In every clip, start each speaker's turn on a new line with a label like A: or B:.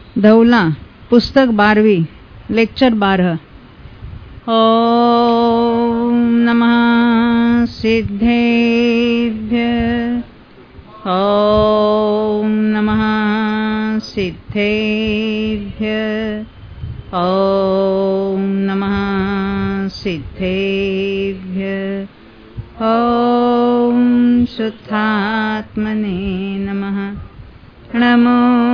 A: धौला पुस्तक 12वीं लेक्चर 12। ओम नमः सिद्धेभ्यः। ओम नमः सिद्धेभ्यः। ओम नमः सिद्धेभ्यः। ओम शुद्धात्मने नमः। नमो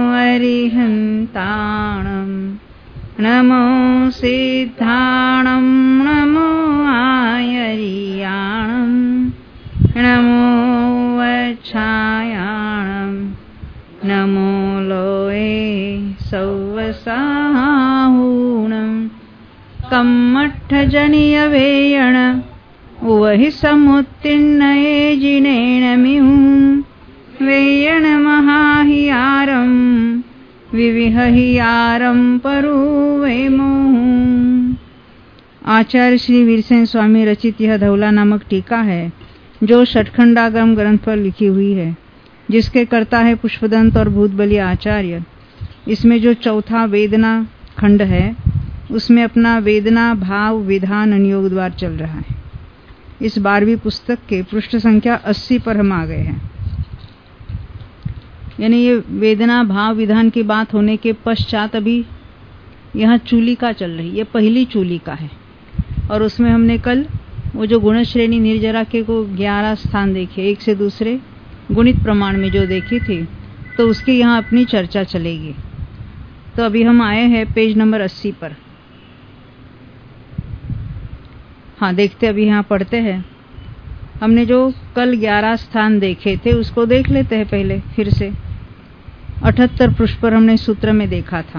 A: अरिहन्ताणं नमो सिद्धाणं नमो आयर्याणं नमो वच्छायाणं नमो लोये सौवसाहूणं कम्मठ्ठजनियवेयण वहि समुत्तीर्णये जिनेणमिहुं वेयणमहाहियारं विविहहियारं परुवेमो। आचार्य श्री वीरसेन स्वामी रचित यह धौला नामक टीका है जो षटखंडागम ग्रंथ पर लिखी हुई है, जिसके कर्ता है पुष्पदंत और भूतबली आचार्य। इसमें जो चौथा वेदना खंड है उसमें अपना वेदना भाव विधान अनुयोग द्वार चल रहा है। इस 12वीं पुस्तक के पृष्ठ संख्या 80 पर हम आ गए हैं। यानी ये वेदना भाव विधान की बात होने के पश्चात अभी यहाँ चूलिका चल रही, ये पहली चूलिका है। और उसमें हमने कल वो जो गुण श्रेणी निर्जरा के को 11 स्थान देखे, एक से दूसरे गुणित प्रमाण में जो देखी थी, तो उसकी यहाँ अपनी चर्चा चलेगी। तो अभी हम आए हैं पेज नंबर 80 पर। हाँ, देखते अभी यहाँ पढ़ते हैं। हमने जो कल 11 स्थान देखे थे उसको देख लेते हैं पहले फिर से। 78 पृष्ठ पर हमने सूत्र में देखा था।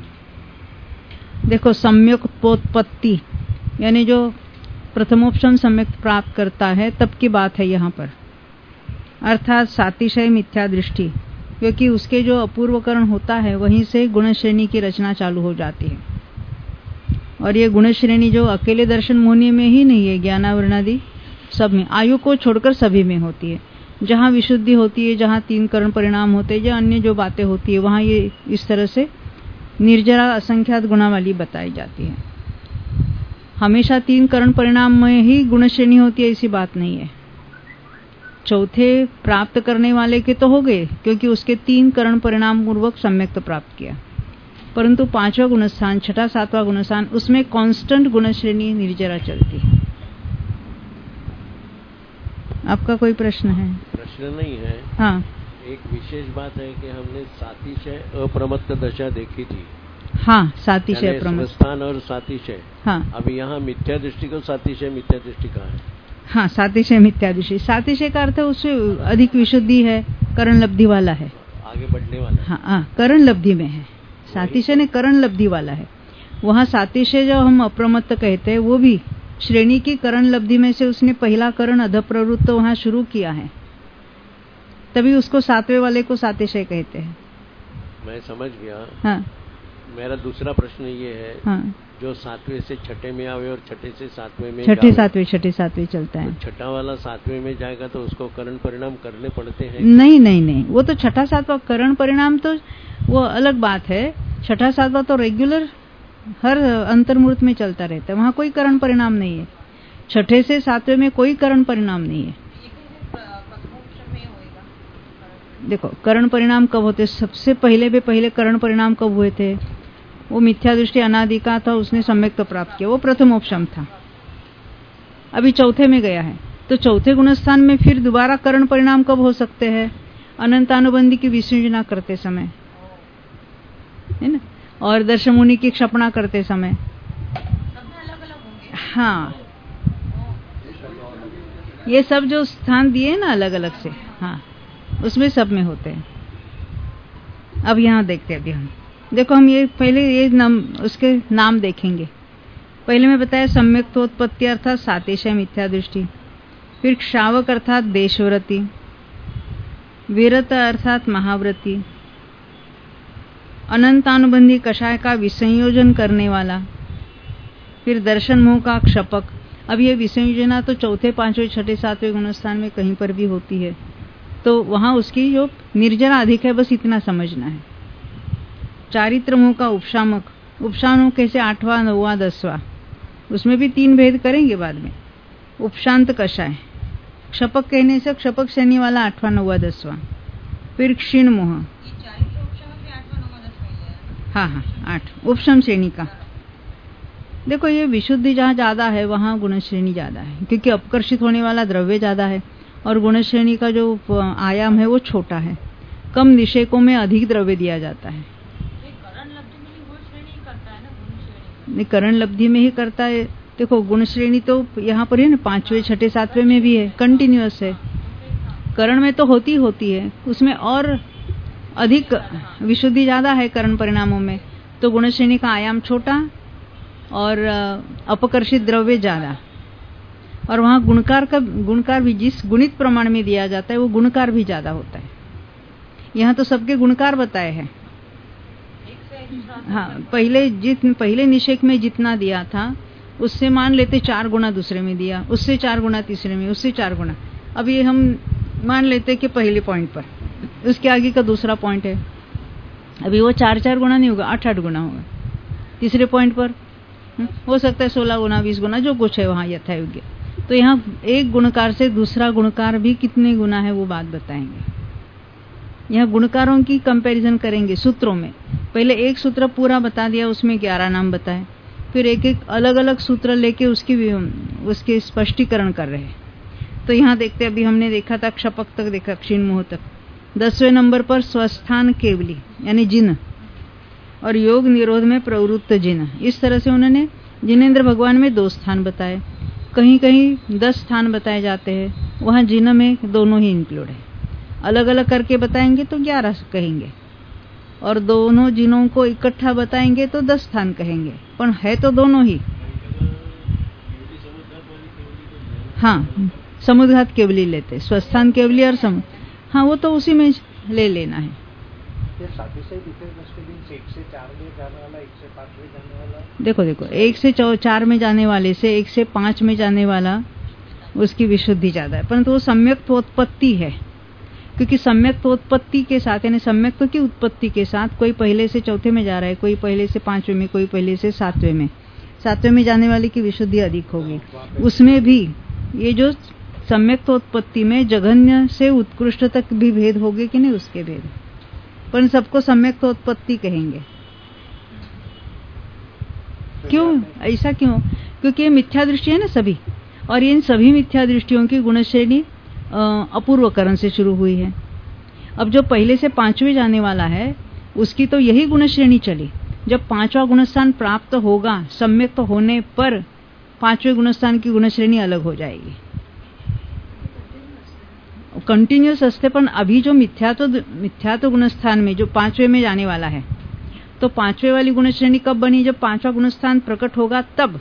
A: देखो, सम्यक उत्पत्ति यानी जो प्रथमोपशम सम्यक प्राप्त करता है तब की बात है यहाँ पर, अर्थात सातिशय मिथ्या दृष्टि, क्योंकि उसके जो अपूर्वकरण होता है वहीं से गुण श्रेणी की रचना चालू हो जाती है। और ये गुण श्रेणी जो अकेले दर्शन मोहनी में ही नहीं है, ज्ञानावरणादि सब में, आयु को छोड़कर सभी में होती है। जहाँ विशुद्धि होती है, जहाँ 3 करण परिणाम होते हैं, जहाँ अन्य जो बातें होती है, वहाँ ये इस तरह से निर्जरा असंख्यात गुणा वाली बताई जाती है। हमेशा 3 करण परिणाम में ही गुण श्रेणी होती है ऐसी बात नहीं है। चौथे प्राप्त करने वाले के तो हो गए, क्योंकि उसके 3 करण परिणाम पूर्वक सम्यक प्राप्त किया, परंतु 5वां गुणस्थान, 6ठा 7वां गुणस्थान, उसमें कांस्टेंट गुण श्रेणी निर्जरा चलती है। आपका कोई प्रश्न है?
B: प्रश्न नहीं है।
A: हाँ,
B: एक विशेष बात है कि हमने सातिशय अप्रमत्त दशा देखी थी।
A: हाँ, सातिशय अप्रमत्त
B: स्थान और सातिशय।
A: हाँ,
B: अभी यहाँ मिथ्या दृष्टि को सातिशय मिथ्या दृष्टि का है।
A: हाँ, सातिशय मिथ्या दृष्टि। सातिशय का अर्थ उससे अधिक विशुद्धि है, करण लब्धि वाला है,
B: आगे बढ़ने वाला।
A: हाँ, करण लब्धि में है। सातिशय ने करण लब्धि वाला है। वहाँ सातिशय जो हम अप्रमत्त कहते हैं वो भी श्रेणी की करण लब्धि में से उसने पहला करण अधप्रवृत्त तो वहाँ शुरू किया है, तभी उसको 7वें वाले को सातिशय कहते हैं।
B: मैं समझ गया।
A: हाँ,
B: मेरा दूसरा प्रश्न ये है,
A: हाँ,
B: जो 7वें से 6ठे में आवे और 6ठे से 7वें में
A: 6ठे 7वें चलता है।
B: तो 6ठा वाला 7वें में जाएगा तो उसको करण परिणाम करने पड़ते हैं?
A: नहीं नहीं नहीं, वो तो 6ठा 7वां करण परिणाम तो वो अलग बात है। 6ठा 7वां तो रेगुलर हर अंतर्मूर्त में चलता रहता है, वहाँ कोई करण परिणाम नहीं है। 6ठे से 7वें में कोई करण परिणाम नहीं है। देखो, करण परिणाम कब होते? सबसे पहले करण परिणाम कब हुए थे? वो मिथ्या दृष्टि अनादि का था, उसने सम्यक तो प्राप्त किया, वो प्रथमोपशम था। अभी चौथे में गया है, तो चौथे गुणस्थान में फिर दोबारा करण परिणाम कब हो सकते हैं? अनंतानुबंधी की विसर्जना करते समय, है ना, और दर्शन मुनि की क्षपणा करते समय। हाँ, ये सब जो स्थान दिए ना अलग अलग से, हाँ, उसमें सब में होते हैं। अब यहाँ देखते हैं। अभी हम देखो, हम ये पहले ये नाम उसके नाम देखेंगे। पहले मैं बताया सम्यक्तोत्पत्ति अर्थात सातिशय मिथ्या दृष्टि, फिर क्षावक अर्थात देशव्रति, विरत अर्थात महाव्रति, अनंतानुबंधी कषाय का विसंयोजन करने वाला, फिर दर्शन मोह का क्षपक। अब ये विसंयोजना तो चौथे 5वें 6ठे 7वें गुणस्थान में कहीं पर भी होती है, तो वहां उसकी जो निर्जरा अधिक है, बस इतना समझना है। चारित्र मोह का उपशामक, उपशामक कैसे 8वां 9वां 10वां, उसमें भी 3 भेद करेंगे बाद में। उपशांत कषाय, क्षपक कहने से क्षपक श्रेणी वाला 8वां 9वां 10वां। फिर क्षीण मोह, हाँ 8 उपशम श्रेणी का। देखो ये विशुद्धि जहाँ ज्यादा है वहाँ गुण श्रेणी ज्यादा है, क्योंकि अपकर्षित होने वाला द्रव्य ज्यादा है और गुण श्रेणी का जो आयाम है वो छोटा है। कम निषेकों में अधिक द्रव्य दिया जाता है। करण लब्धि में ही करता है। देखो गुण श्रेणी तो यहाँ पर है ना, 5वें 6ठे 7वें में भी है, कंटिन्यूअस है। करण में तो होती है, उसमें और अधिक विशुद्धि ज्यादा है करण परिणामों में, तो गुण श्रेणी का आयाम छोटा और अपकर्षित द्रव्य ज्यादा। और वहाँ गुणकार भी जिस गुणित प्रमाण में दिया जाता है वो गुणकार भी ज्यादा होता है। यहाँ तो सबके गुणकार बताए हैं। हाँ, पहले निषेक में जितना दिया था उससे मान लेते 4 गुना दूसरे में दिया, उससे 4 गुना तीसरे में, उससे 4 गुना। अब ये हम मान लेते कि पहले पॉइंट पर, उसके आगे का दूसरा पॉइंट है, अभी वो 4 गुना नहीं होगा, 8 गुना होगा। तीसरे पॉइंट पर हो सकता है 16 गुना 20 गुना, जो कुछ है वहाँ यथायोग्य। तो यहाँ एक गुणकार से दूसरा गुणकार भी कितने गुना है वो बात बताएंगे। यहाँ गुणकारों की कंपैरिजन करेंगे सूत्रों में। पहले एक सूत्र पूरा बता दिया, उसमें 11 नाम बताए, फिर एक अलग अलग सूत्र लेके उसके स्पष्टीकरण कर रहे हैं। तो यहाँ देखते, अभी हमने देखा था क्षपक तक देखा, क्षीण मोह तक। 10वें नंबर पर स्वस्थान केवली यानी जिन और योग निरोध में प्रवृत्त जिन, इस तरह से उन्होंने जिनेंद्र भगवान में 2 स्थान बताए, कहीं कहीं 10 स्थान बताए जाते हैं, वहाँ जिन में दोनों ही इंक्लूड है। अलग अलग करके बताएंगे तो 11 कहेंगे, और दोनों जिनों को इकट्ठा बताएंगे तो 10 स्थान कहेंगे, पर है तो दोनों ही। हाँ, समुद्घात केवली लेते, स्वस्थान केवली और हाँ वो तो उसी में ले लेना है। देखो 1 से 4 में जाने वाले से 1 से 5 में जाने वाला उसकी विशुद्धि ज्यादा है, परंतु वो सम्यक उत्पत्ति है, क्योंकि सम्यक उत्पत्ति के साथ यानी सम्यक की उत्पत्ति के साथ कोई पहले से 4थे में जा रहा है, कोई पहले से 5वें में, कोई पहले से 7वें में। 7वें में जाने वाले की विशुद्धि अधिक होगी। उसमें भी ये जो सम्यक उत्पत्ति में जघन्य से उत्कृष्ट तक भी भेद होंगे कि नहीं, उसके भेद, पर सबको सम्यक उत्पत्ति कहेंगे। क्यों ऐसा क्यों? क्योंकि ये मिथ्या दृष्टि है ना सभी, और इन सभी मिथ्या दृष्टियों की गुण श्रेणी अपूर्वकरण से शुरू हुई है। अब जो पहले से 5वें जाने वाला है उसकी तो यही गुण श्रेणी चली। जब 5वां गुणस्थान प्राप्त होगा सम्यक होने पर 5वें गुणस्थान की गुण श्रेणी अलग हो जाएगी। कंटिन्यूस असते, पर अभी जो मिथ्यात्व गुणस्थान में जो 5वें में जाने वाला है, तो 5वें वाली गुण श्रेणी कब बनी? जब 5वां गुणस्थान प्रकट होगा तब।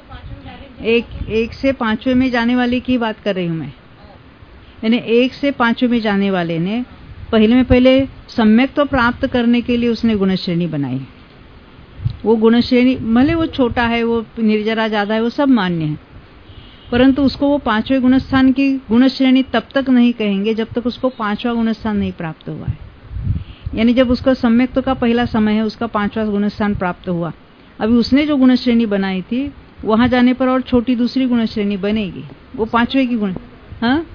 A: 1 से 5वें में जाने वाले की बात कर रही हूं मैं, यानी 1 से 5वें में जाने वाले ने पहले सम्यक तो प्राप्त करने के लिए उसने गुण श्रेणी बनाई। वो गुण श्रेणी भले वो छोटा है, वो निर्जरा ज्यादा है, वो सब मान्य है, परंतु उसको वो 5वें गुणस्थान की गुण श्रेणी तब तक नहीं कहेंगे जब तक उसको 5वां गुणस्थान नहीं प्राप्त हुआ है। यानी जब उसका सम्यक का पहला समय है, उसका 5वां गुणस्थान प्राप्त हुआ, अभी उसने जो गुण श्रेणी बनाई थी वहां जाने पर और छोटी दूसरी गुण श्रेणी बनेगी, वो 5वें की गुण। हाँ,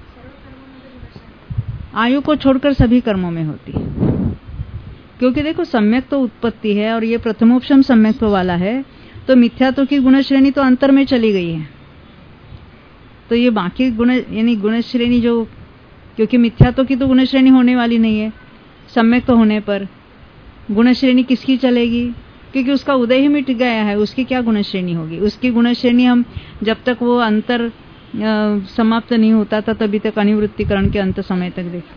A: आयु को छोड़कर सभी कर्मों में होती है, क्योंकि देखो सम्यक तो उत्पत्ति है और ये प्रथमोपशम सम्यक वाला है, तो मिथ्यात्व की गुण श्रेणी तो अंतर में चली गई है। तो ये बाकी गुण यानी गुण श्रेणी जो, क्योंकि मिथ्यात्व की तो गुण श्रेणी होने वाली नहीं है, सम्यक तो होने पर गुण श्रेणी किसकी चलेगी? क्योंकि उसका उदय ही मिट गया है, उसकी क्या गुण श्रेणी होगी? उसकी गुण श्रेणी हम जब तक वो अंतर समाप्त नहीं होता था तभी तक अनिवृत्तिकरण के अंत समय तक देख,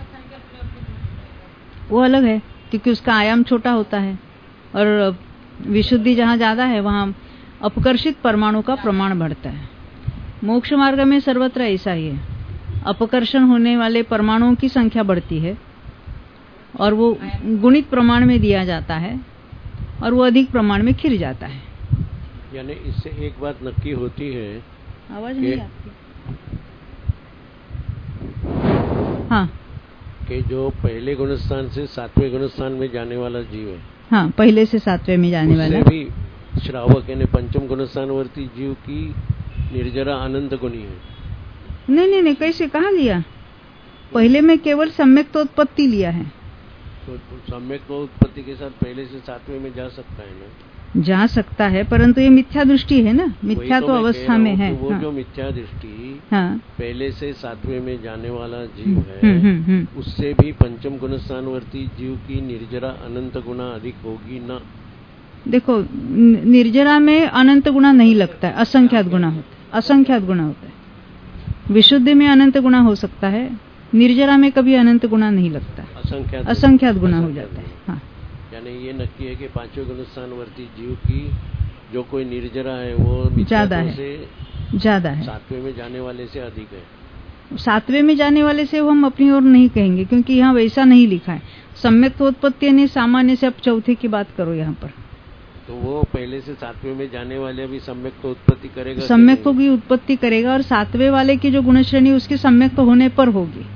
A: वो अलग है, क्योंकि उसका आयाम छोटा होता है और विशुद्धि जहाँ ज्यादा है वहाँ अपकर्षित परमाणु का प्रमाण बढ़ता है। मोक्ष मार्ग में सर्वत्र ऐसा ही है, अपकर्षण होने वाले परमाणुओं की संख्या बढ़ती है और वो गुणित प्रमाण में दिया जाता है और वो अधिक प्रमाण में खिर जाता है।
B: यानी इससे एक बात नक्की होती है,
A: आवाज नहीं आती। हाँ,
B: कि जो पहले गुणस्थान से 7वें गुणस्थान में जाने वाला जीव है,
A: हाँ, पहले से 7वें में जाने वाला
B: उससे भी श्रावक यानी पंचम गुणस्थानवर्ती जीव की निर्जरा अनंत गुणी है।
A: नहीं, कैसे कहाँ लिया? पहले में केवल सम्यक उत्पत्ति लिया है।
B: तो सम्यक उत्पत्ति के साथ पहले से 7वें में जा सकता है ना?
A: जा सकता है, परंतु ये मिथ्या दृष्टि है ना, मिथ्या तो अवस्था में है।
B: वो जो मिथ्या दृष्टि पहले से 7वें में जाने वाला जीव है, उससे भी पंचम गुणस्थानवर्ती जीव की निर्जरा अनंत गुणा अधिक होगी ना?
A: देखो, निर्जरा में अनंत गुणा नहीं लगता है, असंख्यात गुणा होता है, असंख्यात गुणा होता है। विशुद्धि में अनंत गुणा हो सकता है, निर्जरा में कभी अनंत गुणा नहीं लगता, असंख्यात गुणा हो जाता है। हाँ,
B: यानी ये नक्की है कि 5वें गुणस्थानवर्ती जीव की जो कोई निर्जरा है वो
A: ज्यादा है,
B: 7वें में जाने वाले से अधिक है।
A: 7वें में जाने वाले से वो हम अपनी ओर नहीं कहेंगे, क्योंकि यहाँ वैसा नहीं लिखा है। सम्यक उत्पत्ति यानी सामान्य से, अब चौथे की बात करो यहाँ पर,
B: तो वो पहले से 7वें में जाने वाले भी सम्यक तो उत्पत्ति करेगा,
A: सम्यक की उत्पत्ति करेगा, और 7वें वाले की जो गुणश्रेणी उसकी सम्यक होने पर होगी।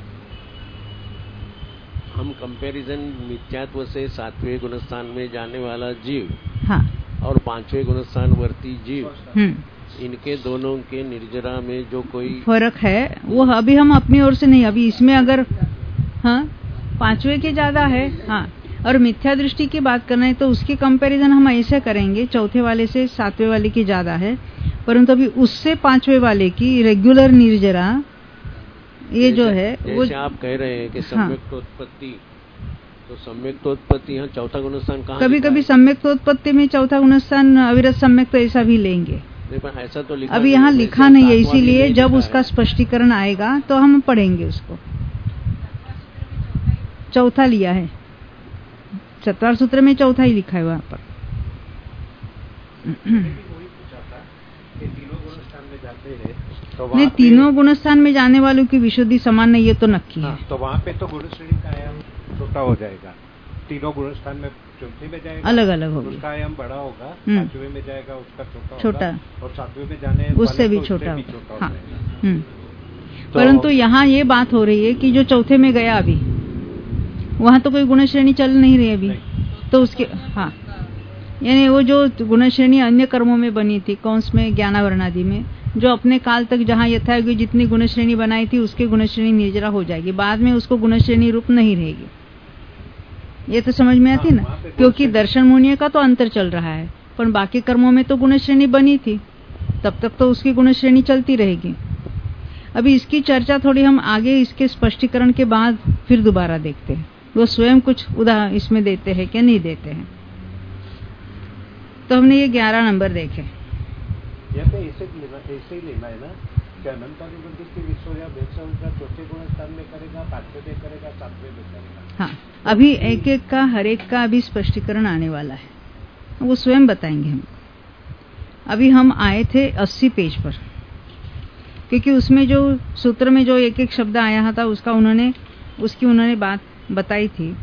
B: हम कंपैरिजन मिथ्यात्व से 7वें गुणस्थान में जाने वाला जीव,
A: हाँ, और
B: 5वें गुणस्थान वर्ती जीव, इनके दोनों के निर्जरा में जो कोई
A: फर्क है वो अभी हम अपनी ओर से नहीं, अभी इसमें अगर हाँ 5वें के ज्यादा है, हाँ, और मिथ्या दृष्टि की बात करना है तो उसकी कंपैरिजन हम ऐसे करेंगे, चौथे वाले से 7वें वाले की ज्यादा है, परंतु अभी उससे 5वें वाले की रेगुलर निर्जरा ये जो है वो
B: आप कह रहे हैं कि सम्यक उत्पत्ति, तो सम्यक उत्पत्ति यहाँ चौथा गुणस्थान कहाँ?
A: कभी कभी सम्यक उत्पत्ति में चौथा गुणस्थान अविरत सम्यक तो ऐसा भी लेंगे,
B: ऐसा तो लिखा
A: अभी यहाँ लिखा नहीं है, इसीलिए जब उसका स्पष्टीकरण आएगा तो हम पढ़ेंगे उसको। चौथा लिया है, चतुर्थ सूत्र में चौथा ही लिखा है वहाँ पर। नहीं, तीनों गुणस्थान में जाने वालों की विशुद्धि समान नहीं, ये तो नक्की है।
C: तो वहाँ पे तो गुणश्रेणी का आयाम छोटा हो जाएगा, तीनों गुणस्थान में चौथे में जाएगा
A: अलग अलग होगा,
C: उसका आयाम बड़ा होगा, 5वें में जाएगा उसका छोटा, और 7वें में जाने
A: उससे भी छोटा होगा। हाँ, परंतु यहाँ ये बात हो रही है कि जो चौथे में गया अभी वहाँ तो कोई गुणश्रेणी चल नहीं रही अभी, तो उसके हाँ, यानी वो जो गुणश्रेणी अन्य कर्मों में बनी थी, कौंस में ज्ञानावरणादि में, जो अपने काल तक जहाँ यथायोग्य जितनी गुणश्रेणी बनाई थी उसकी गुणश्रेणी निर्जरा हो जाएगी, बाद में उसको गुणश्रेणी रूप नहीं रहेगी। ये तो समझ में आती ना, क्योंकि दर्शन मुनिय का तो अंतर चल रहा है, पर बाकी कर्मों में तो गुणश्रेणी बनी थी, तब तक तो उसकी गुणश्रेणी चलती रहेगी। अभी इसकी चर्चा थोड़ी हम आगे इसके स्पष्टीकरण के बाद फिर दोबारा देखते हैं, वो स्वयं कुछ उदाहरण इसमें देते हैं क्या नहीं देते हैं। तो हमने ये 11 नंबर देखे।
C: ऐसे ही लेना है ना कि अनंतानुबंधी की विश्व या चौथे गुणस्थान में करेगा, 5वें में करेगा, 7वें में करेगा।
A: हाँ, अभी एक एक का हर एक का अभी स्पष्टीकरण आने वाला है, वो स्वयं बताएंगे हम। अभी हम आए थे 80 पेज पर, क्योंकि उसमें जो सूत्र में जो एक एक शब्द आया था उसका उन्होंने बात बताई थी।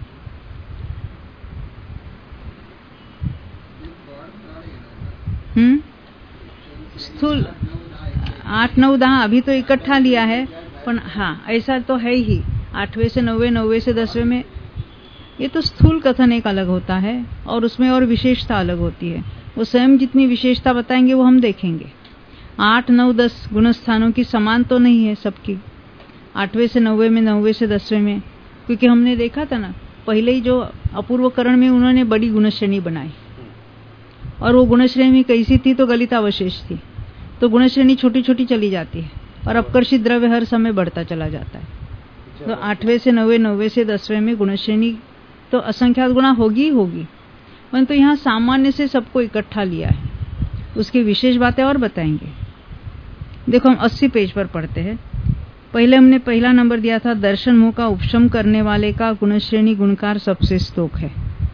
A: स्थूल 8, 9, 10 अभी तो इकट्ठा लिया है, पर हाँ ऐसा तो है ही, 8वें से 9वें, 9वें से 10वें में ये तो स्थूल कथन एक अलग होता है और उसमें और विशेषता अलग होती है। वो स्वयं जितनी विशेषता बताएंगे वो हम देखेंगे। 8, 9, 10 गुणस्थानों की समान तो नहीं है सबकी, 8वें से 9वें में, 9वें से 10वें में, क्योंकि हमने देखा था ना पहले ही जो अपूर्वकरण में उन्होंने बड़ी गुणश्रेणी बनाई, और वो गुणश्रेणी कैसी थी तो गलितावशेष थी, तो गुणश्रेणी छोटी छोटी चली जाती है और अपकर्षित द्रव्य हर समय बढ़ता चला जाता है। तो 8वें से 9वें, 9वें से 10वें में गुणश्रेणी तो असंख्यात गुणा होगी ही होगी, परंतु यहाँ सामान्य से सबको इकट्ठा लिया है, उसकी विशेष बातें और बताएंगे। देखो हम 80 पेज पर पढ़ते हैं। पहले हमने पहला नंबर दिया था, दर्शन मोह का उपशम करने वाले का गुणश्रेणी गुणकार सबसे स्तोक है।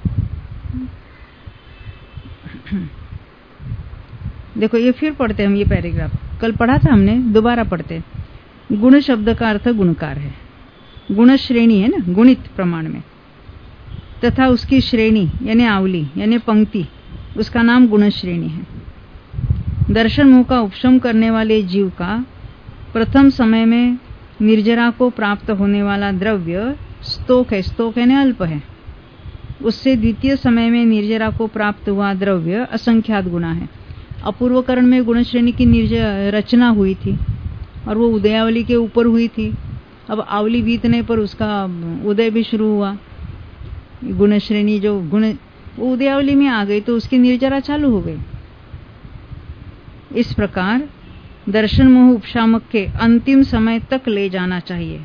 A: देखो ये फिर पढ़ते हैं हम, ये पैराग्राफ कल पढ़ा था हमने, दोबारा पढ़ते। गुण शब्द का अर्थ गुणकार है, गुण श्रेणी है ना गुणित प्रमाण में, तथा उसकी श्रेणी यानी आवली यानी पंक्ति, उसका नाम गुण श्रेणी है। दर्शन मोह का उपशम करने वाले जीव का प्रथम समय में निर्जरा को प्राप्त होने वाला द्रव्य स्तोक है, स्तोक है ना अल्प है, उससे द्वितीय समय में निर्जरा को प्राप्त हुआ द्रव्य असंख्यात गुना है। अपूर्वकरण में गुण श्रेणी की रचना हुई थी और वो उदयावली के ऊपर हुई थी। अब आवली बीतने पर उसका उदय भी शुरू हुआ। गुण श्रेणी जो गुण वो उदयावली में आ गई तो उसकी निर्जरा चालू हो गई। इस प्रकार दर्शन मोह उपशामक के अंतिम समय तक ले जाना चाहिए।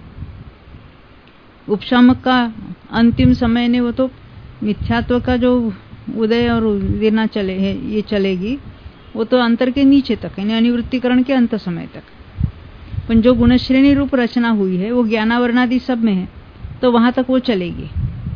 A: उपशामक का अंतिम समय ने वो तो मिथ्यात्व का जो उदय और गिरना चले है ये चलेगी, वो तो अंतर के नीचे तक यानी अनिवृत्तिकरण के अंत समय तक। पर जो गुणश्रेणी रूप रचना हुई है वो ज्ञानावरणादि सब में है, तो वहां तक वो चलेगी।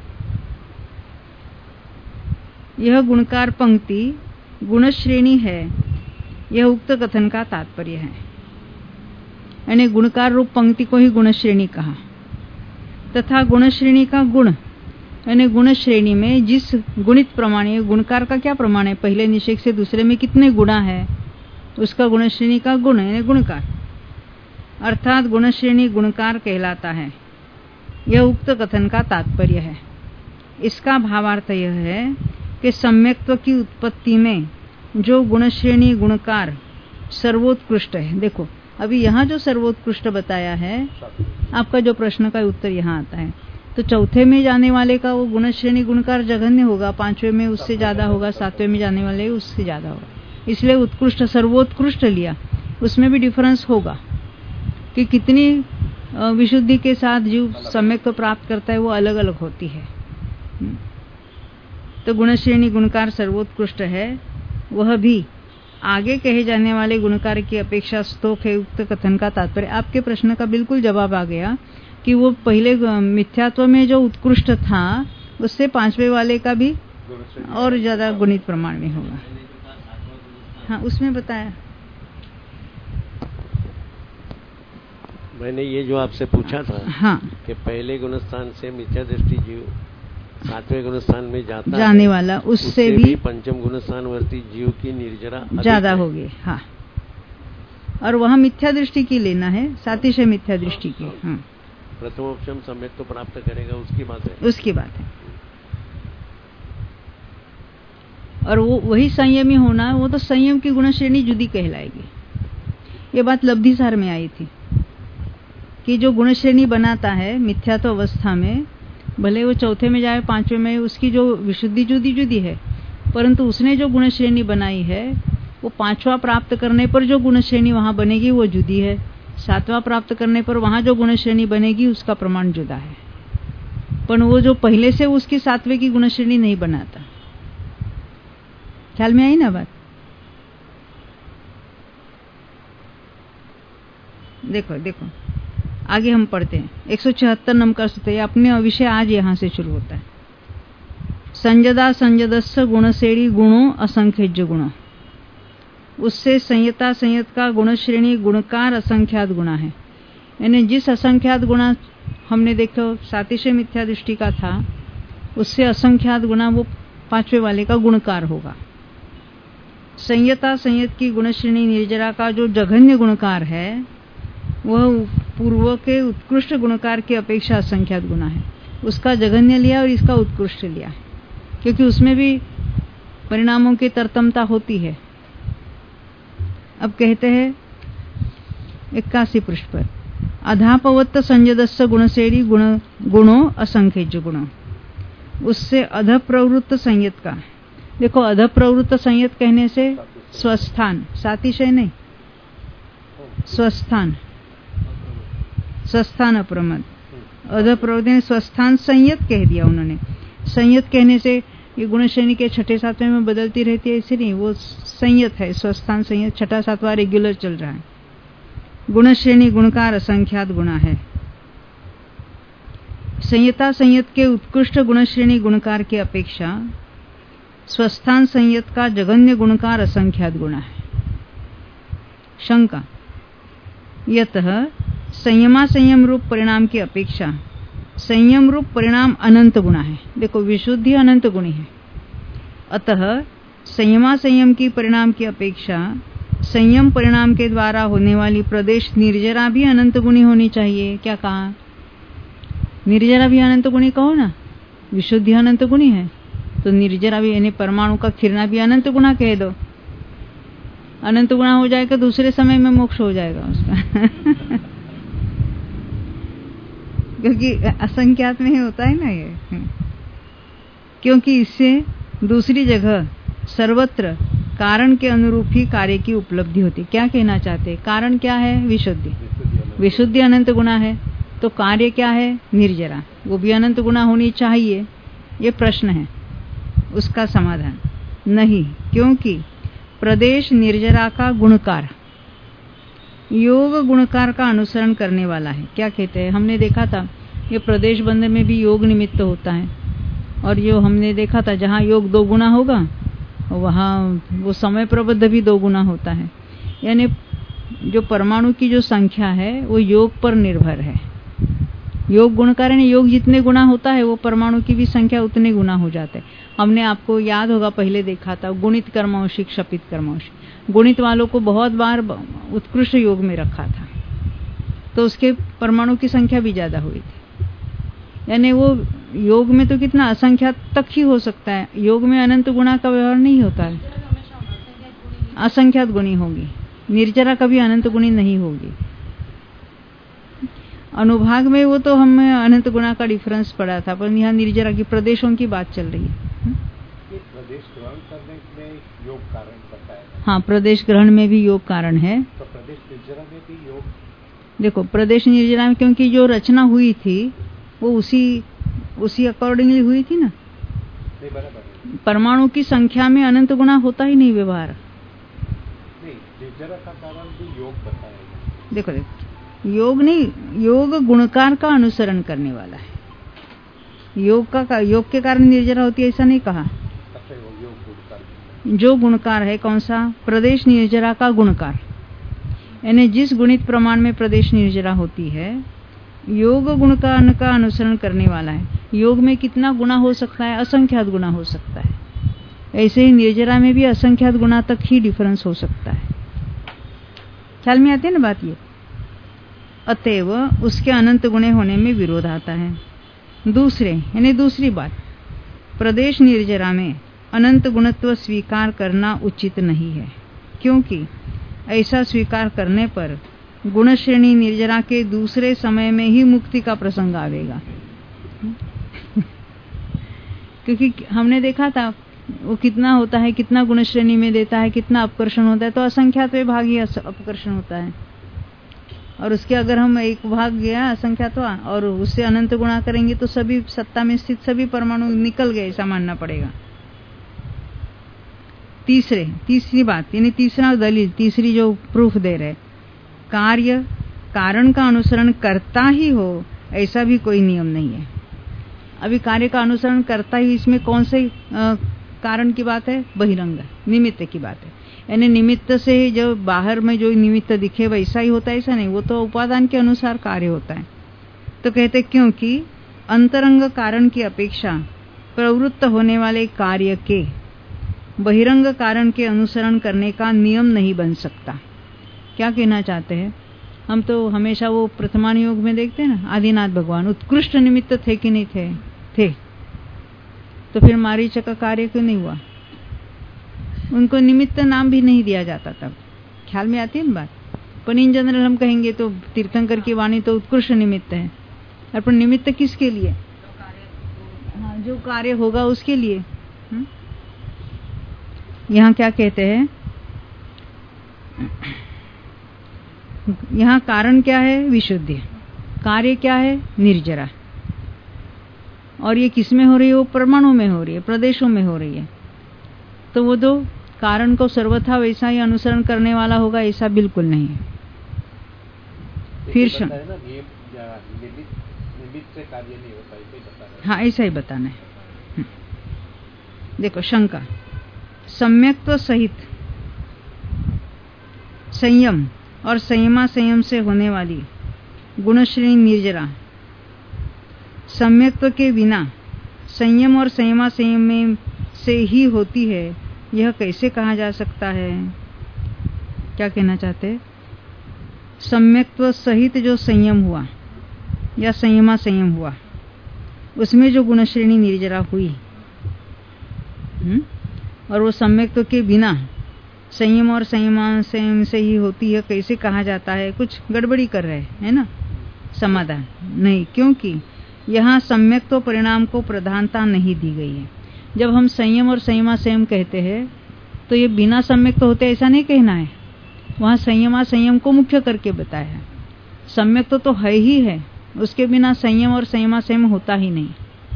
A: यह गुणकार पंक्ति गुणश्रेणी है, यह उक्त कथन का तात्पर्य है। यानी गुणकार रूप पंक्ति को ही गुणश्रेणी कहा। तथा गुणश्रेणी का गुण यानी गुण श्रेणी में जिस गुणित प्रमाण है, गुणकार का क्या प्रमाण है, पहले निषेध से दूसरे में कितने गुणा है, उसका गुण श्रेणी का गुण यानी गुणकार, अर्थात गुण श्रेणी गुणकार कहलाता है। यह उक्त कथन का तात्पर्य है। इसका भावार्थ यह है कि सम्यक्त्व की उत्पत्ति में जो गुण श्रेणी गुणकार सर्वोत्कृष्ट है। देखो अभी यहाँ जो सर्वोत्कृष्ट बताया है, आपका जो प्रश्न का उत्तर यहाँ आता है, तो चौथे में जाने वाले का वो गुण श्रेणी गुणकार जघन्य होगा, पांचवें में उससे ज्यादा होगा, सातवें में जाने वाले उससे ज्यादा होगा। इसलिए उत्कृष्ट सर्वोत्कृष्ट लिया। उसमें भी डिफरेंस होगा कि कितनी विशुद्धि के साथ जीव सम्यक तो प्राप्त करता है, वो अलग अलग होती है। तो गुण श्रेणी गुणकार सर्वोत्कृष्ट है, वह भी आगे कहे जाने वाले गुणकार की अपेक्षा स्तोक है। उक्त कथन का तात्पर्य आपके प्रश्न का बिल्कुल जवाब आ गया कि वो पहले मिथ्यात्व में जो उत्कृष्ट था उससे पांचवें वाले का भी और ज्यादा गुणित प्रमाण में होगा। हाँ, उसमें बताया
B: मैंने ये जो आपसे पूछा था।
A: हाँ,
B: कि पहले गुणस्थान से मिथ्या दृष्टि जीव सातवें गुणस्थान में
A: जाने वाला उससे भी
B: पंचम गुणस्थान वर्ती जीव की निर्जरा
A: ज्यादा होगी। हाँ, और वहाँ मिथ्या दृष्टि की लेना है, सातिशय मिथ्या दृष्टि की। हाँ,
B: प्रथमोपशम सम्यक तो प्राप्त करेगा, उसकी बात है,
A: उसकी बात है। और वो वही संयमी होना, वो तो संयम की गुण श्रेणी जुदी कहलाएगी। ये बात लब्धिसार में आई थी कि जो गुण श्रेणी बनाता है मिथ्यात्व अवस्था में, भले वो चौथे में जाए पांचवें में, उसकी जो विशुद्धि जुदी जुदी है, परंतु उसने जो गुण श्रेणी बनाई है वो पांचवा प्राप्त करने पर जो गुण श्रेणी वहां बनेगी वो जुदी है, सातवां प्राप्त करने पर वहां जो गुण श्रेणी बनेगी उसका प्रमाण जुदा है। पर वो जो पहले से उसकी सातवें की गुण श्रेणी नहीं बनाता। ख्याल में आई ना बात? देखो देखो आगे हम पढ़ते हैं 176 नंबर का सूत्र। अपने विषय आज यहाँ से शुरू होता है। संजदा संजदस्य गुणश्रेणी गुणों असंख्यज गुण, उससे संयता संयत का गुण श्रेणी गुणकार असंख्यात गुणा है। यानी जिस असंख्यात गुणा हमने देखो सातिशय मिथ्या दृष्टि का था, उससे असंख्यात गुणा वो पांचवें वाले का गुणकार होगा। संयता संयत की गुण श्रेणी निर्जरा का जो जघन्य गुणकार है वह पूर्व के उत्कृष्ट गुणकार की अपेक्षा असंख्यात गुणा है। उसका जघन्य लिया और इसका उत्कृष्ट लिया, क्योंकि उसमें भी परिणामों की तरतमता होती है। अब कहते हैं 81 पृष्ठ पर, अधापवत्त संजदस्य गुणश्रेणी गुणों असंख्यज गुण, उससे अध प्रवृत्त संयत का। देखो अध प्रवृत्त संयत कहने से स्वस्थान, सातिशय नहीं, स्वस्थान, स्वस्थान अप्रमद, अध प्रवृत्त स्वस्थान संयत कह दिया उन्होंने। संयत कहने से ये गुण श्रेणी के छठे सातवें में बदलती रहती है, ऐसे नहीं, वो संयत है, स्वस्थान संयत, छठा सातवां रेगुलर चल रहा है। गुण श्रेणी गुणकार असंख्यात गुणा है। संयता संयत के उत्कृष्ट गुण श्रेणी गुणकार की अपेक्षा स्वस्थान संयत का जघन्य गुणकार असंख्यात गुणा है। शंका, यतः संयमा संयम रूप परिणाम की अपेक्षा संयम रूप परिणाम अनंत गुणा है। देखो विशुद्धि अनंत गुणी है, अतः संयमा संयम की परिणाम की अपेक्षा संयम परिणाम के द्वारा होने वाली प्रदेश निर्जरा भी अनंत गुणी होनी चाहिए। क्या कहा? निर्जरा भी अनंत गुणी कहो ना, विशुद्धि अनंत गुणी है, तो निर्जरा भी यानी परमाणु का खिरना भी अनंत गुणा कह दो, अनंत गुणा हो जाएगा, दूसरे समय में मोक्ष हो जाएगा उसका क्योंकि असंख्यात में ही होता है ना ये, क्योंकि इससे दूसरी जगह सर्वत्र कारण के अनुरूप ही कार्य की उपलब्धि होती। क्या कहना चाहते हैं? कारण क्या है? विशुद्धि, विशुद्धि अनंत गुणा है, तो कार्य क्या है? निर्जरा, वो भी अनंत गुणा होनी चाहिए। ये प्रश्न है, उसका समाधान नहीं, क्योंकि प्रदेश निर्जरा का गुणकार योग गुणकार का अनुसरण करने वाला है। क्या कहते हैं? हमने देखा था ये प्रदेश बंध में भी योग निमित्त होता है, और जो हमने देखा था जहाँ योग 2 गुना होगा वहाँ वो समय प्रबद्ध भी 2 गुना होता है। यानी जो परमाणु की जो संख्या है वो योग पर निर्भर है। योग गुणकार यानी योग जितने गुना होता है वो परमाणु की भी संख्या उतने गुना हो जाते हैं। हमने आपको याद होगा पहले देखा था गुणित कर्मवशी क्षपित कर्मवशी, गुणित वालों को बहुत बार उत्कृष्ट योग में रखा था, तो उसके परमाणु की संख्या भी ज्यादा हुई थी। यानी वो योग में तो कितना असंख्यात तक ही हो सकता है, योग में अनंत गुणा का व्यवहार नहीं होता है, असंख्यात गुणी होगी। निर्जरा कभी अनंत गुणी नहीं होगी। अनुभाग में वो तो हमें अनंत गुणा का डिफरेंस पड़ा था, पर यहाँ निर्जरा की प्रदेशों की बात चल रही है।
C: प्रदेश ग्रहण करने में योग कारण बताया।
A: हाँ, प्रदेश ग्रहण में भी योग कारण है।
C: तो प्रदेश निर्जरा में भी योग,
A: देखो प्रदेश निर्जरा में क्योंकि जो रचना हुई थी वो उसी अकॉर्डिंगली हुई थी ना।
C: नहीं, बराबर।
A: परमाणु की संख्या में अनंत गुणा होता ही नहीं व्यवहार।
C: नहीं, निर्जरा का कारण भी योग बताया।
A: देखो योग नहीं, योग गुणकार का अनुसरण करने वाला है। योग के कारण निर्जरा होती है ऐसा नहीं कहा। जो गुणकार है कौन सा? प्रदेश निर्जरा का गुणकार, यानी जिस गुणित प्रमाण में प्रदेश निर्जरा होती है योग गुणकार का अनुसरण करने वाला है। योग में कितना गुना हो सकता है? असंख्यात गुना हो सकता है। ऐसे ही निर्जरा में भी असंख्यात गुना तक ही डिफरेंस हो सकता है। ख्याल में आती है ना बात ये? अतएव उसके अनंत गुणे होने में विरोध आता है। दूसरी बात, प्रदेश निर्जरा में अनंत गुणत्व स्वीकार करना उचित नहीं है, क्योंकि ऐसा स्वीकार करने पर गुण श्रेणी निर्जरा के दूसरे समय में ही मुक्ति का प्रसंग आवेगा क्योंकि हमने देखा था वो कितना होता है, कितना गुण श्रेणी में देता है, कितना अपकर्षण होता है, तो असंख्यात में भाग ही अपकर्षण होता है। और उसके अगर हम एक भाग गया असंख्यात और उससे अनंत गुणा करेंगे तो सभी सत्ता में स्थित सभी परमाणु निकल गए, ऐसा मानना पड़ेगा। तीसरी बात यानी तीसरा दलील, तीसरी जो प्रूफ दे रहे, कार्य कारण का अनुसरण करता ही हो ऐसा भी कोई नियम नहीं है। अभी कार्य का अनुसरण करता ही, इसमें कौन से कारण की बात है? बहिरंग निमित्त की बात है। यानी निमित्त से जो बाहर में जो निमित्त दिखे वैसा ही होता है ऐसा नहीं, वो तो उपादान के अनुसार कार्य होता है। तो कहते क्योंकि अंतरंग कारण की अपेक्षा प्रवृत्त होने वाले कार्य के बहिरंग कारण के अनुसरण करने का नियम नहीं बन सकता। क्या कहना चाहते हैं? हम तो हमेशा वो प्रथमान योग में देखते हैं ना, आदिनाथ भगवान उत्कृष्ट निमित्त थे कि नहीं थे, तो फिर मारीच का कार्य क्यों नहीं हुआ? उनको निमित्त नाम भी नहीं दिया जाता तब। ख्याल में आती है ना बात? पर इन जनरल हम कहेंगे तो तीर्थंकर की वाणी तो उत्कृष्ट निमित्त है, और पर निमित्त किसके लिए? हाँ, जो कार्य होगा उसके लिए। यहाँ क्या कहते हैं? यहाँ कारण क्या है? विशुद्धि। कार्य क्या है? निर्जरा। और ये किसमें हो रही है? वो परमाणु में हो रही है, प्रदेशों में हो रही है। तो वो तो कारण को सर्वथा वैसा ही अनुसरण करने वाला होगा ऐसा बिल्कुल नहीं है। फिर
C: निमित्त से कार्य नहीं होता, ऐसा ही बताना है।
A: हाँ, ऐसा ही बताना है। देखो शंका, सम्यक्त्व सहित संयम और संयमा संयम से होने वाली गुणश्रेणी निर्जरा सम्यक्त्व के बिना संयम और संयमा संयम से ही होती है, यह कैसे कहा जा सकता है? क्या कहना चाहते हैं? सम्यक्त्व सहित जो संयम हुआ या संयमा संयम हुआ उसमें जो गुणश्रेणी निर्जरा हुई, और वो सम्यक्त्व के बिना संयम और संयम से ही होती है, कैसे कहा जाता है? कुछ गड़बड़ी कर रहे है ना? समाधान नहीं, क्योंकि यहाँ सम्यक्त्व परिणाम को प्रधानता नहीं दी गई है। जब हम संयम और संयम कहते हैं तो ये बिना सम्यक्त्व होते ऐसा नहीं कहना है। वहाँ संयम को मुख्य करके बताया है। सम्यक्त्व तो है ही है, उसके बिना संयम और संयम होता ही नहीं।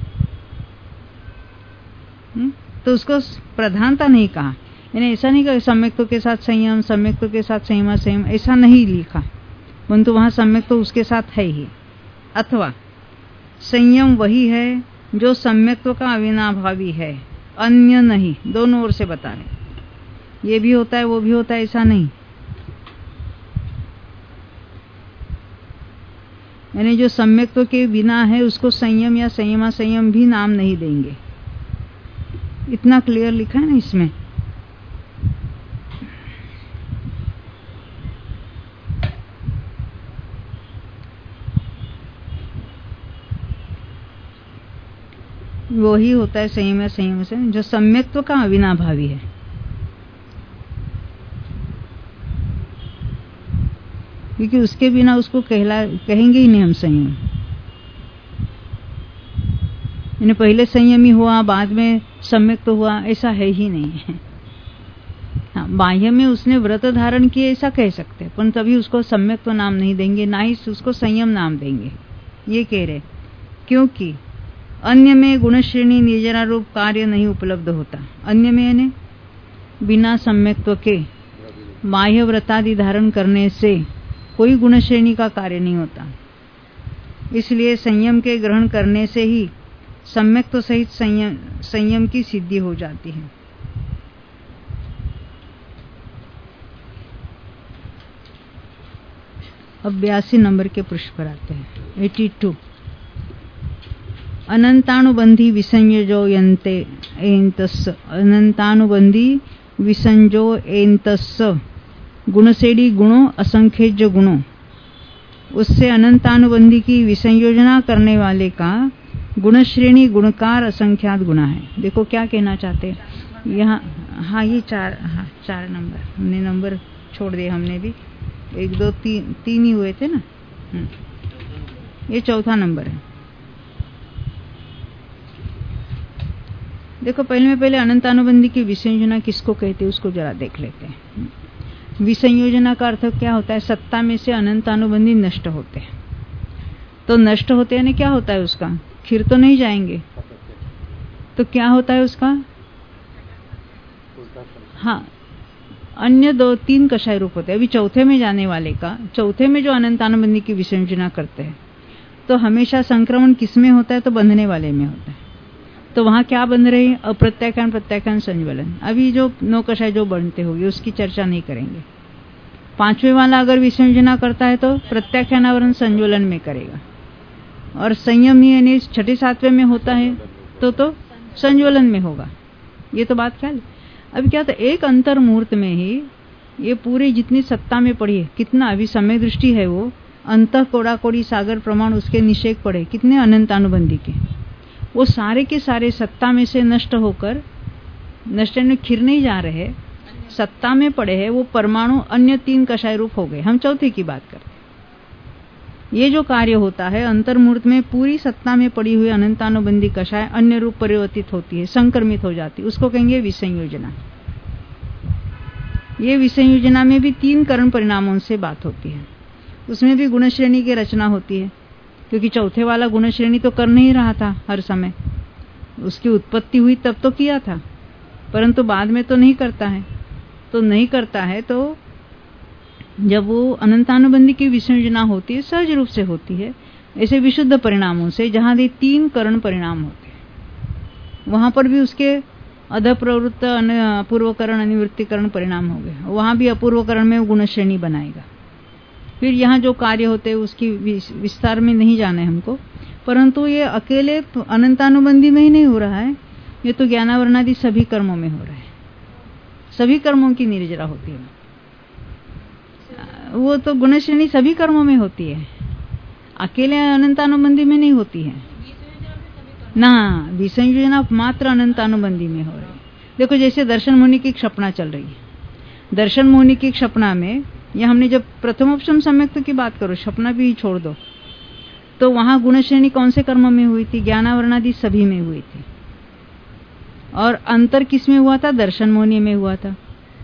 A: तो उसको प्रधानता नहीं कहा, यानी ऐसा नहीं कहा सम्यक्त्व के साथ संयम, सम्यक्त्व के साथ संयम, ऐसा नहीं लिखा, परंतु वहाँ सम्यक्त्व उसके साथ है ही। अथवा संयम वही है जो सम्यक्त्व का अविनाभावी है, अन्य नहीं। दोनों ओर से बता रहे, ये भी होता है वो भी होता है ऐसा नहीं। यानी जो सम्यक्त्व के बिना है उसको संयम या संयम भी नाम नहीं देंगे। इतना क्लियर लिखा है ना इसमें। वही होता है संयम या संयम से जो सम्यक्त्व का अविनाभावी है। क्योंकि उसके बिना उसको कहेंगे ही नहीं हम संयम। यानी पहले संयमी हुआ बाद में सम्यक्त्व हुआ, ऐसा है ही नहीं है। हाँ, बाह्य में उसने व्रत धारण किए ऐसा कह सकते, पर तभी उसको सम्यक्त्व नाम नहीं देंगे, ना ही उसको संयम नाम देंगे। ये कह रहे क्योंकि अन्य में गुणश्रेणी निर्जरा रूप कार्य नहीं उपलब्ध होता। अन्य में यानी बिना सम्यक्त्व के बाह्य व्रतादि धारण करने से कोई गुणश्रेणी का कार्य नहीं होता। इसलिए संयम के ग्रहण करने से ही सम्यक्त्व सहित संयम की सिद्धि हो जाती है। अब 82 नंबर के पृष्ठ पर आते हैं। 82 अनंतानुबंधी विसंयोजो यन्ते एन्तस्। अनंतानुबंधी विसंजो एन्तस् गुणसेडी गुणों असंख्यज गुणों, उससे अनंतानुबंधी की विसंयोजना करने वाले का गुणश्रेणी गुणकार असंख्यात गुणा है। देखो क्या कहना चाहते हैं यहाँ। हाँ ये 4 नंबर हमने नंबर छोड़ दिए, हमने भी 1 2 3 ही हुए थे ना। ये 4था नंबर है। देखो पहले अनंतानुबंधी की विसंयोजना किसको कहते हैं उसको जरा देख लेते हैं। विसंयोजना का अर्थ क्या होता है? सत्ता में से अनंतानुबंधी नष्ट होते हैं। तो नष्ट होते यानी क्या होता है उसका? फिर तो नहीं जाएंगे, तो क्या होता है उसका? हाँ, अन्य 2-3 कषाय रूप होते हैं। अभी चौथे में जाने वाले का, चौथे में जो अनंतानुबंधी की विसंयोजना करते हैं तो हमेशा संक्रमण किसमें होता है? तो बंधने वाले में होता है। तो वहां क्या बंध रहे हैं? अप्रत्याख्यान, प्रत्याख्यान, संज्वलन। अभी जो 9 कषाय जो बनते होंगे उसकी चर्चा नहीं करेंगे। 5वें वाला अगर विसंयोजना करता है तो प्रत्याख्यानावरण संज्वलन में करेगा, और संयम यानी 6-7वें में होता है तो संज्वलन में होगा। ये तो बात ख्याल। अभी क्या था, एक अंतर मुहूर्त में ही ये पूरी जितनी सत्ता में पड़ी है, कितना अभी समय दृष्टि है, वो अंत कोड़ा-कोड़ी सागर प्रमाण उसके निषेक पड़े कितने अनंतानुबंधी के, वो सारे के सारे सत्ता में से नष्ट होकर, नष्ट में खिर नहीं जा रहे, सत्ता में पड़े हैं वो परमाणु अन्य 3 कषाय रूप हो गए। हम चौथे की बात करते हैं। ये जो कार्य होता है अंतर्मुहूर्त में, पूरी सत्ता में पड़ी हुई अनंतानुबंधी कषाय अन्य रूप परिवर्तित होती है, संक्रमित हो जाती है, उसको कहेंगे विसंयोजना। ये विसंयोजना में भी 3 करण परिणामों से बात होती है। उसमें भी गुणश्रेणी की रचना होती है, क्योंकि चौथे वाला गुणश्रेणी तो कर नहीं रहा था हर समय, उसकी उत्पत्ति हुई तब तो किया था, परंतु बाद में तो नहीं करता है। तो नहीं करता है तो जब वो अनंतानुबंधी की विसंयोजना होती है, सहज रूप से होती है, ऐसे विशुद्ध परिणामों से, जहां ये 3 करण परिणाम होते हैं, वहां पर भी उसके अध प्रवृत्त अपूर्वकरण अनिवृत्तिकरण परिणाम हो गए। वहां भी अपूर्वकरण में गुणश्रेणी बनाएगा। फिर यहाँ जो कार्य होते हैं उसकी विस्तार में नहीं जाना है हमको, परंतु ये अकेले अनंतानुबंधी में ही नहीं हो रहा है, ये तो ज्ञानावरणादि सभी कर्मों में हो रहा है। सभी कर्मों की निर्जरा होती है, वो तो गुणश्रेणी सभी कर्मों में होती है, अकेले अनंतानुबंधी में नहीं होती है। ना, विसंयोजना मात्र अनंतानुबंधी में हो रही है। देखो जैसे दर्शन मुनि की क्षपणा चल रही है, दर्शन मुनि की क्षपणा में या हमने जब प्रथमोपशम सम्यक्त की बात करो, क्षपणा भी छोड़ दो, तो वहां गुण श्रेणी कौन से कर्म में हुई थी? ज्ञानावरणादि सभी में हुई थी। और अंतर किस में हुआ था? दर्शन मुनि में हुआ था।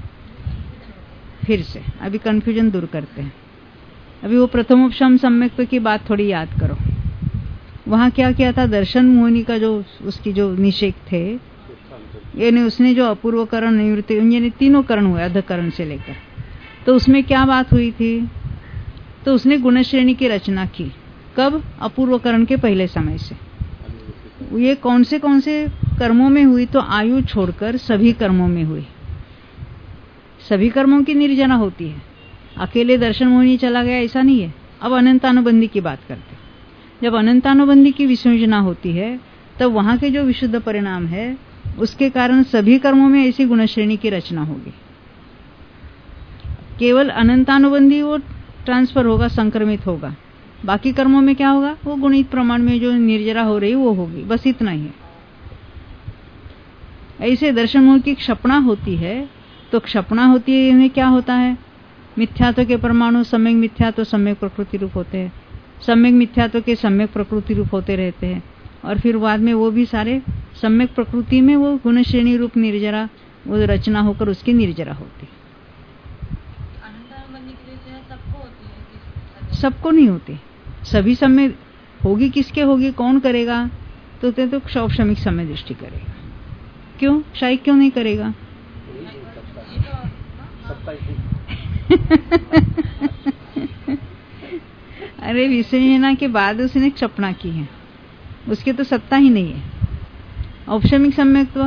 A: फिर से अभी कंफ्यूजन दूर करते हैं। अभी वो प्रथमोपशम सम्यक्त की बात थोड़ी याद करो। वहां क्या किया था? दर्शन मुनि का जो उसकी जो निषेध थे, यानी उसने जो अपूर्व करण निवृत्ति, यानी तीनों करण हुए अधकरण से लेकर, तो उसमें क्या बात हुई थी? तो उसने गुण श्रेणी की रचना की। कब? अपूर्व करण के पहले समय से। ये कौन से कर्मों में हुई? तो आयु छोड़कर सभी कर्मों में हुई। सभी कर्मों की निर्जना होती है, अकेले दर्शन मुनि चला गया ऐसा नहीं है। अब अनंतानुबंधी की बात करते हैं। जब अनंतानुबंधी की विसंयोजना होती है तब वहां के जो विशुद्ध परिणाम है उसके कारण सभी कर्मों में ऐसी गुण श्रेणी की रचना होगी। केवल अनंतानुबंधी वो ट्रांसफर होगा, संक्रमित होगा। बाकी कर्मों में क्या होगा? वो गुणित प्रमाण में जो निर्जरा हो रही वो होगी, बस इतना ही है। ऐसे दर्शन मूल की क्षपणा होती है, तो क्षपणा होती है, इनमें क्या होता है? मिथ्यात्व के परमाणु सम्यक मिथ्यात्व सम्यक प्रकृति रूप होते हैं, सम्यक मिथ्यात्व के सम्यक प्रकृति रूप होते रहते हैं, और फिर बाद में वो भी सारे सम्यक प्रकृति में वो गुण श्रेणी रूप निर्जरा वो रचना होकर उसकी निर्जरा होती है। सबको नहीं होती, सभी समय होगी। किसके होगी? कौन करेगा? तो क्षौपशमिक समय दृष्टि करेगा। क्यों? शायद क्यों नहीं करेगा? अरे विसंयोजना के बाद उसने क्षपणा की है, उसकी तो सत्ता ही नहीं है। औपशमिक सम्यक्त्व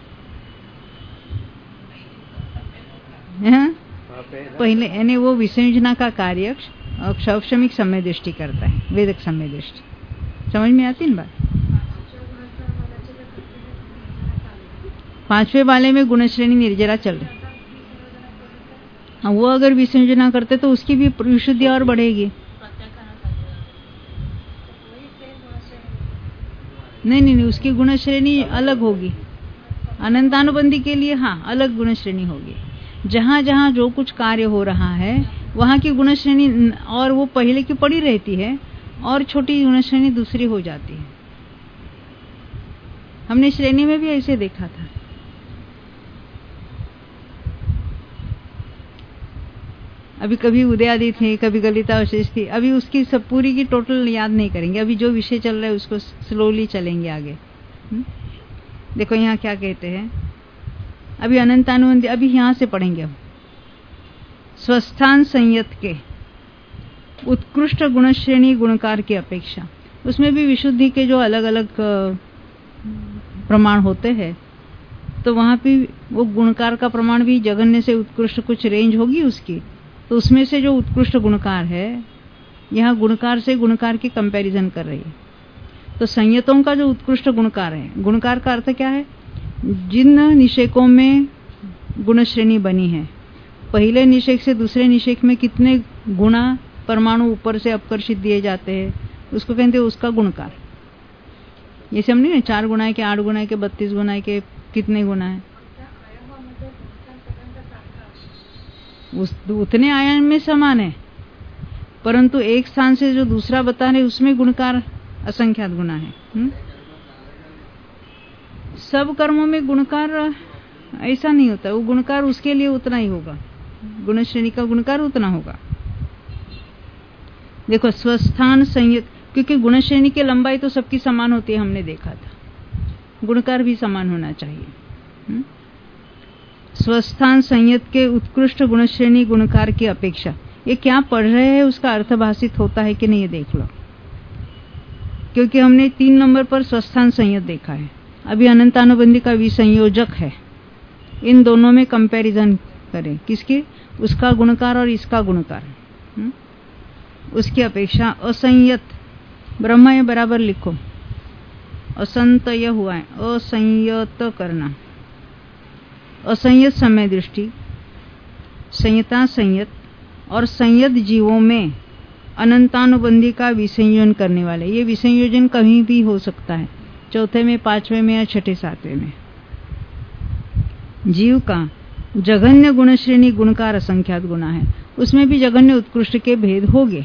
A: पहले, यानी वो विसंयोजना का कार्य औपशमिक समय दृष्टि करता है, वेदक समय दृष्टि। समझ में आती है ना बात? पांचवें वाले में गुण श्रेणी निर्जरा चल रही। हाँ, वो अगर विसंयोजना करते तो उसकी भी विशुद्धि और बढ़ेगी। नहीं, उसकी गुण श्रेणी अलग होगी। अनंतानुबंधी के लिए हाँ अलग गुण श्रेणी होगी। जहां जहां जो कुछ कार्य हो रहा है वहां की गुण श्रेणी और वो पहले की पड़ी रहती है, और छोटी गुण श्रेणी दूसरी हो जाती है। हमने श्रेणी में भी ऐसे देखा था। अभी कभी उदयादि थे, कभी गलितावशेष थी। अभी उसकी सब पूरी की टोटल याद नहीं करेंगे, अभी जो विषय चल रहा है उसको स्लोली चलेंगे आगे। देखो यहाँ क्या कहते हैं, अभी अनंतानुबंधी, अभी यहाँ से पढ़ेंगे हम। स्वस्थान संयत के उत्कृष्ट गुण श्रेणी गुणकार की अपेक्षा, उसमें भी विशुद्धि के जो अलग अलग प्रमाण होते हैं, तो वहां पे वो गुणकार का प्रमाण भी जगन्य से उत्कृष्ट कुछ रेंज होगी उसकी। तो उसमें से जो उत्कृष्ट गुणकार है, यहाँ गुणकार से गुणकार की कंपैरिजन कर रही है। तो संयतों का जो उत्कृष्ट गुणकार है, गुणकार का अर्थ क्या है? जिन निषेकों में गुण श्रेणी बनी है, पहले निषेक से दूसरे निषेक में कितने गुणा परमाणु ऊपर से अपकर्षित दिए जाते हैं, उसको कहते हैं उसका गुणकार। जैसे हम नहीं 4 गुणा के 8 गुणा के 32 गुणा के कितने गुणा है, उतने आयाम में समान है, परंतु एक स्थान से जो दूसरा बता रहे उसमें गुणकार असंख्यात गुणा है। सब कर्मों में गुणकार ऐसा नहीं होता, वो गुणकार उसके लिए उतना ही होगा, गुण श्रेणी का गुणकार उतना होगा। देखो स्वस्थान संयत, क्योंकि गुण श्रेणी की लंबाई तो सबकी समान होती है, हमने देखा था, गुणकार भी समान होना चाहिए। स्वस्थान संयत के उत्कृष्ट गुण श्रेणी गुणकार की अपेक्षा, ये क्या पढ़ रहे हैं उसका अर्थ भाषित होता है कि नहीं ये देख लो, क्योंकि हमने 3 नंबर पर स्वस्थान संयत देखा है, अभी अनंतानुबंधी का विसंयोजक है। इन दोनों में कंपैरिजन करें, किसकी? उसका गुणकार और इसका गुणकार। उसकी अपेक्षा असंयत, ब्रह्म ये बराबर लिखो, असंतय हुआ है, असंयत करना, असंयत समय दृष्टि, संयता संयत और संयत जीवों में अनंतानुबंधी का विसंयोजन करने वाले। ये विसंयोजन कहीं भी हो सकता है, चौथे में, पांचवें में या छठे सातवें में। जीव का जघन्य गुण श्रेणी गुणकार असंख्यात गुना है, उसमें भी जघन्य उत्कृष्ट के भेद होंगे।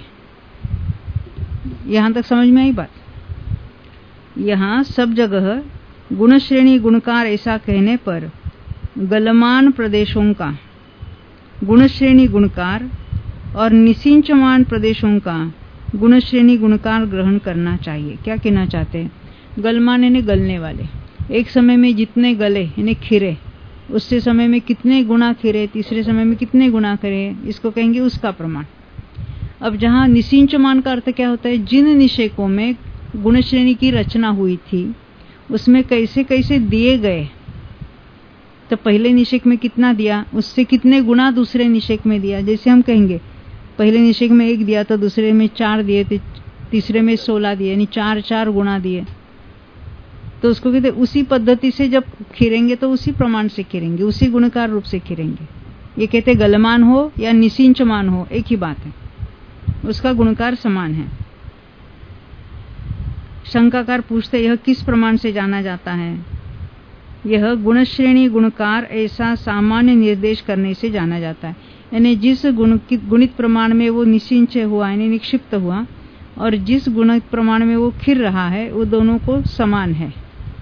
A: यहां तक समझ में आई बात? यहां सब जगह गुण श्रेणी गुणकार ऐसा कहने पर गलमान प्रदेशों का गुण श्रेणी गुणकार और निसिंचमान प्रदेशों का गुण श्रेणी गुणकार ग्रहण करना चाहिए। क्या कहना चाहते हैं? गलमान यानी गलने वाले, एक समय में जितने गले यानी खिरे, उससे समय में कितने गुना खिरे, तीसरे समय में कितने गुना खिरे, इसको कहेंगे उसका प्रमाण। अब जहां निसिंचमान का अर्थ क्या होता है? जिन निषेकों में गुण श्रेणी की रचना हुई थी उसमें कैसे कैसे दिए गए, तो पहले निषेक में कितना दिया, उससे कितने गुना दूसरे निषेक में दिया। जैसे हम कहेंगे पहले निषेक में 1 दिया तो दूसरे में 4 दिए, तीसरे में 16 दिए, यानी 4 गुना दिए। तो उसको कहते उसी पद्धति से जब खिरेंगे तो उसी प्रमाण से खिरेंगे, उसी गुणकार रूप से खिरेंगे। ये कहते गलमान हो या निसिंचमान हो एक ही बात है, उसका गुणकार समान है। शंकाकार पूछते यह किस प्रमाण से जाना जाता है? यह गुण श्रेणी गुणकार ऐसा सामान्य निर्देश करने से जाना जाता है, यानी जिस गुणित प्रमाण में वो निसिंचय हुआ यानी निक्षिप्त हुआ और जिस गुणित प्रमाण में वो खिर रहा है वो दोनों को समान है।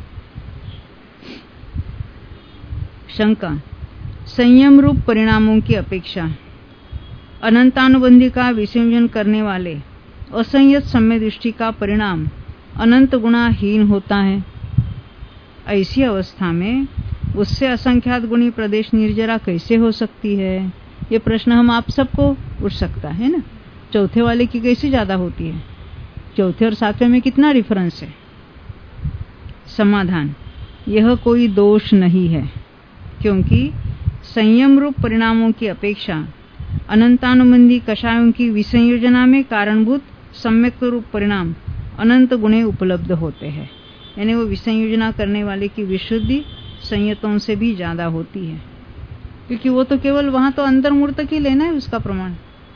A: शंका, संयम रूप परिणामों की अपेक्षा अनंतानुबंधी का विसंयोजन करने वाले असंयत सम्य दृष्टि का परिणाम अनंत गुणा हीन होता है। ऐसी अवस्था में उससे असंख्यात गुणी प्रदेश निर्जरा कैसे हो सकती है? ये प्रश्न हम आप सबको उठ सकता है ना। चौथे वाले की कैसे ज्यादा होती है? चौथे और सातवें में कितना डिफरेंस है? समाधान, यह कोई दोष नहीं है, क्योंकि संयम रूप परिणामों की अपेक्षा अनंतानुबंधी कषायों की विसंयोजना में कारणभूत सम्यक रूप परिणाम अनंत गुणे उपलब्ध होते हैं। यानी वो विसंयोजना करने वाले की विशुद्धि संयतों से भी ज्यादा होती है, क्योंकि वो तो केवल वहां तो अंतर्मूर्त तक ही लेना है उसका प्रमाण।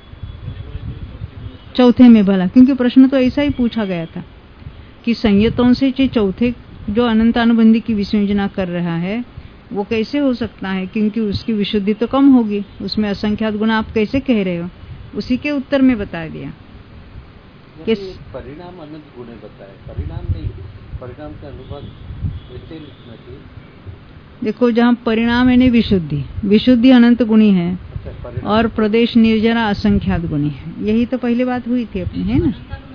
A: चौथे में भला, क्योंकि प्रश्न तो ऐसा ही पूछा गया था कि संयतों से चौथे जो अनंतानुबंधी की विसंयोजना कर रहा है वो कैसे हो सकता है, क्योंकि उसकी विशुद्धि तो कम होगी, उसमें असंख्यात गुण आप कैसे कह रहे हो? उसी के उत्तर में बता दिया कि
C: परिणाम अनंत गुण बताए, परिणाम नहीं, परिणाम का अनुपात वैसे लिखना चाहिए।
A: देखो जहाँ परिणाम यानी विशुद्धि, विशुद्धि अनंत गुणी है और प्रदेश निर्जरा असंख्यात गुणी है, यही तो पहले बात हुई थी अपनी, है ना?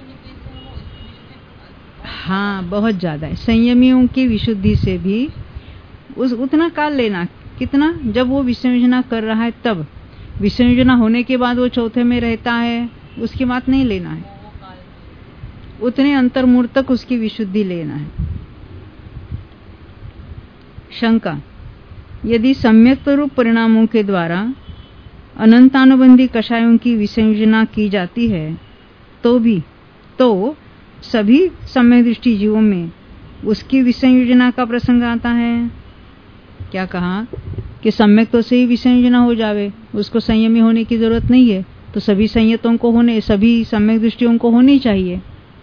A: हाँ, बहुत ज्यादा है। संयमियों की विशुद्धि से भी उतना काल लेना, कितना? जब वो विसंयोजना कर रहा है तब, विसंयोजना होने के बाद वो चौथे में रहता है उसकी बात नहीं लेना है, उतने अंतर्मूर्त तक उसकी विशुद्धि लेना है। शंका, यदि सम्यक रूप परिणामों के द्वारा अनंतानुबंधी कषायों की विसंयोजना की जाती है तो सभी सम्यक दृष्टि जीवों में उसकी विसंयोजना का प्रसंग आता है। क्या कहा कि सम्यक तो से ही विसंयोजना हो जावे, उसको संयमी होने की जरूरत नहीं है, तो सभी संयतों को होने, सभी सम्यक दृष्टियों को होनी चाहिए।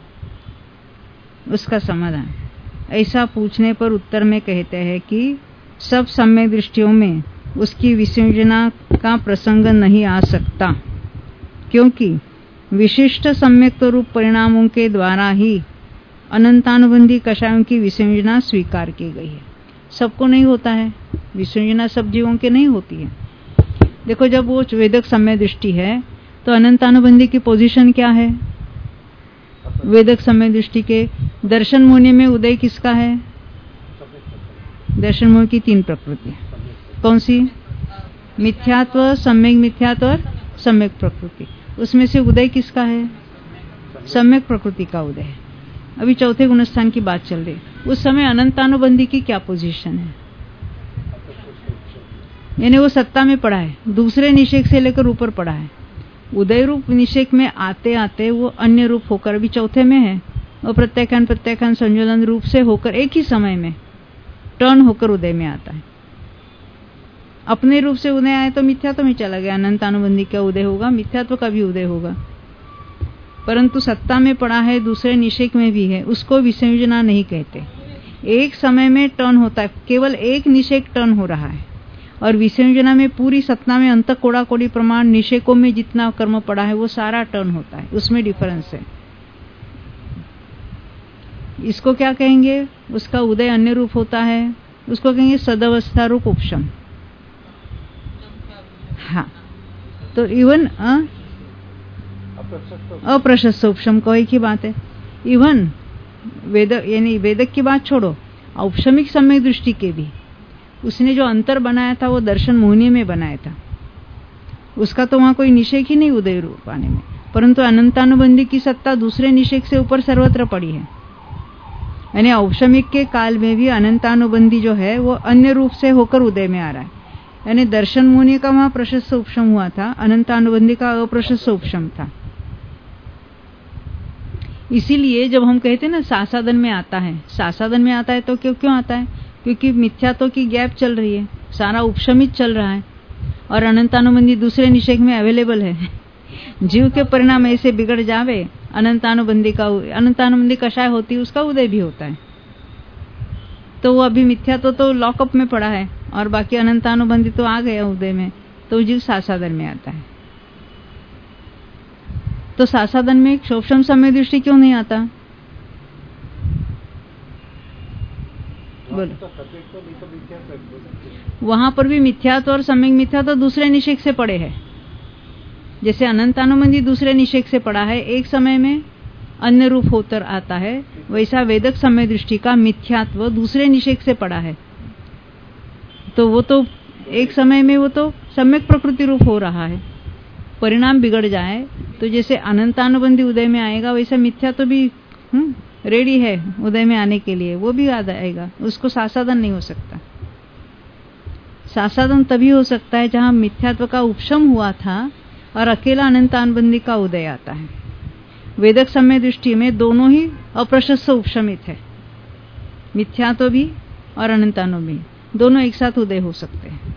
A: उसका समाधान, ऐसा पूछने पर उत्तर में कहते हैं कि सब सम्यक दृष्टियों में उसकी विसंयोजना का प्रसंग नहीं आ सकता, क्योंकि विशिष्ट सम्यक रूप परिणामों के द्वारा ही अनंतानुबंधी कषायों की विसंयोजना स्वीकार की गई है। सबको नहीं होता है विसंयोजना, सब जीवों के नहीं होती है। देखो जब वो वेदक सम्यक दृष्टि है तो अनंतानुबंधी की पोजीशन क्या है? वेदक सम्यक दृष्टि के दर्शन मुनि में उदय किसका है? दर्शन मुनि की 3 प्रकृति, कौन सी? मिथ्यात्व, सम्यक मिथ्यात्व और सम्यक प्रकृति। उसमें से उदय किसका है? सम्यक प्रकृति का उदय है। अभी चौथे गुणस्थान की बात चल रही, उस समय अनंतानुबंधी की क्या पोजीशन है? यानी वो सत्ता में पड़ा है, दूसरे निषेक से लेकर ऊपर पड़ा है। उदय रूप निषेक में आते आते वो अन्य रूप होकर अभी चौथे में है, और प्रत्याख्यान संयोजन रूप से होकर एक ही समय में टर्न होकर उदय में आता है। अपने रूप से उदय आए तो मिथ्यात्व में चला गया, अनंतानुबंधी का उदय होगा, मिथ्यात्व का भी उदय होगा। परंतु सत्ता में पड़ा है, दूसरे निषेक में भी है, उसको विसंयोजना नहीं कहते। एक समय में टर्न होता है, केवल एक निषेक टर्न हो रहा है, और विसंयोजना में पूरी सत्ता में अंत कोड़ा कोड़ी प्रमाण निषेकों में जितना कर्म पड़ा है वो सारा टर्न होता है, उसमें डिफरेंस है। इसको क्या कहेंगे, उसका उदय अन्य रूप होता है, उसको कहेंगे सदवस्था रूप उपशम। हाँ, तो इवन अप्रशस्त उपशम को एक ही बात है। इवन वेद यानी वेदक की बात छोड़ो, औपशमिक सम्यक दृष्टि के भी उसने जो अंतर बनाया था वो दर्शन मोहिनी में बनाया था, उसका तो वहां कोई निषेक ही नहीं उदय रूप आने में, परंतु अनंतानुबंधी की सत्ता दूसरे निषेक से ऊपर सर्वत्र पड़ी है। यानी औपशमिक के काल में भी अनंतानुबंधी जो है वो अन्य रूप से होकर उदय में आ रहा है। यानी दर्शन मुनि का वहां प्रशस्त उपशम हुआ था, अनंतानुबंधी का अप्रशस्त उपशम था। इसीलिए जब हम कहते हैं ना सासादन में आता है, सासादन में आता है तो क्यों आता है, क्योंकि मिथ्यात्व की गैप चल रही है, सारा उपशमित चल रहा है और अनंतानुबंधी दूसरे निषेक में अवेलेबल है। जीव के परिणाम ऐसे बिगड़ जावे, अनंतानुबंधी कषाय होती है, उसका उदय भी होता है, तो वो अभी मिथ्यात्व तो लॉकअप में पड़ा है और बाकी अनंतानुबंधी तो आ गया उदय में, तो जीव सासादन में आता है। तो सासादन में शोभशम समय दृष्टि क्यों नहीं आता? बोलो। वहां पर भी मिथ्यात्व और सम्यक मिथ्यात्व दूसरे निषेक से पड़े हैं। जैसे अनंतानुबंधी दूसरे निषेक से पड़ा है, एक समय में अन्य रूप होकर आता है, वैसा वेदक समय दृष्टि का मिथ्यात्व दूसरे निषेक से पड़ा है, तो वो तो एक समय में वो तो सम्यक प्रकृति रूप हो रहा है। परिणाम बिगड़ जाए तो जैसे अनंतानुबंधी उदय में आएगा, वैसा मिथ्या तो भी रेडी है उदय में आने के लिए, वो भी याद आएगा, उसको सासादन नहीं हो सकता। सासादन तभी हो सकता है जहां मिथ्यात्व का उपशम हुआ था और अकेला अनंतानुबंधी का उदय आता है। वेदक समय दृष्टि में दोनों ही अप्रशस्त उपशमित है, मिथ्यात्व भी और अनंतानुबंधी दोनों एक साथ उदय हो सकते हैं।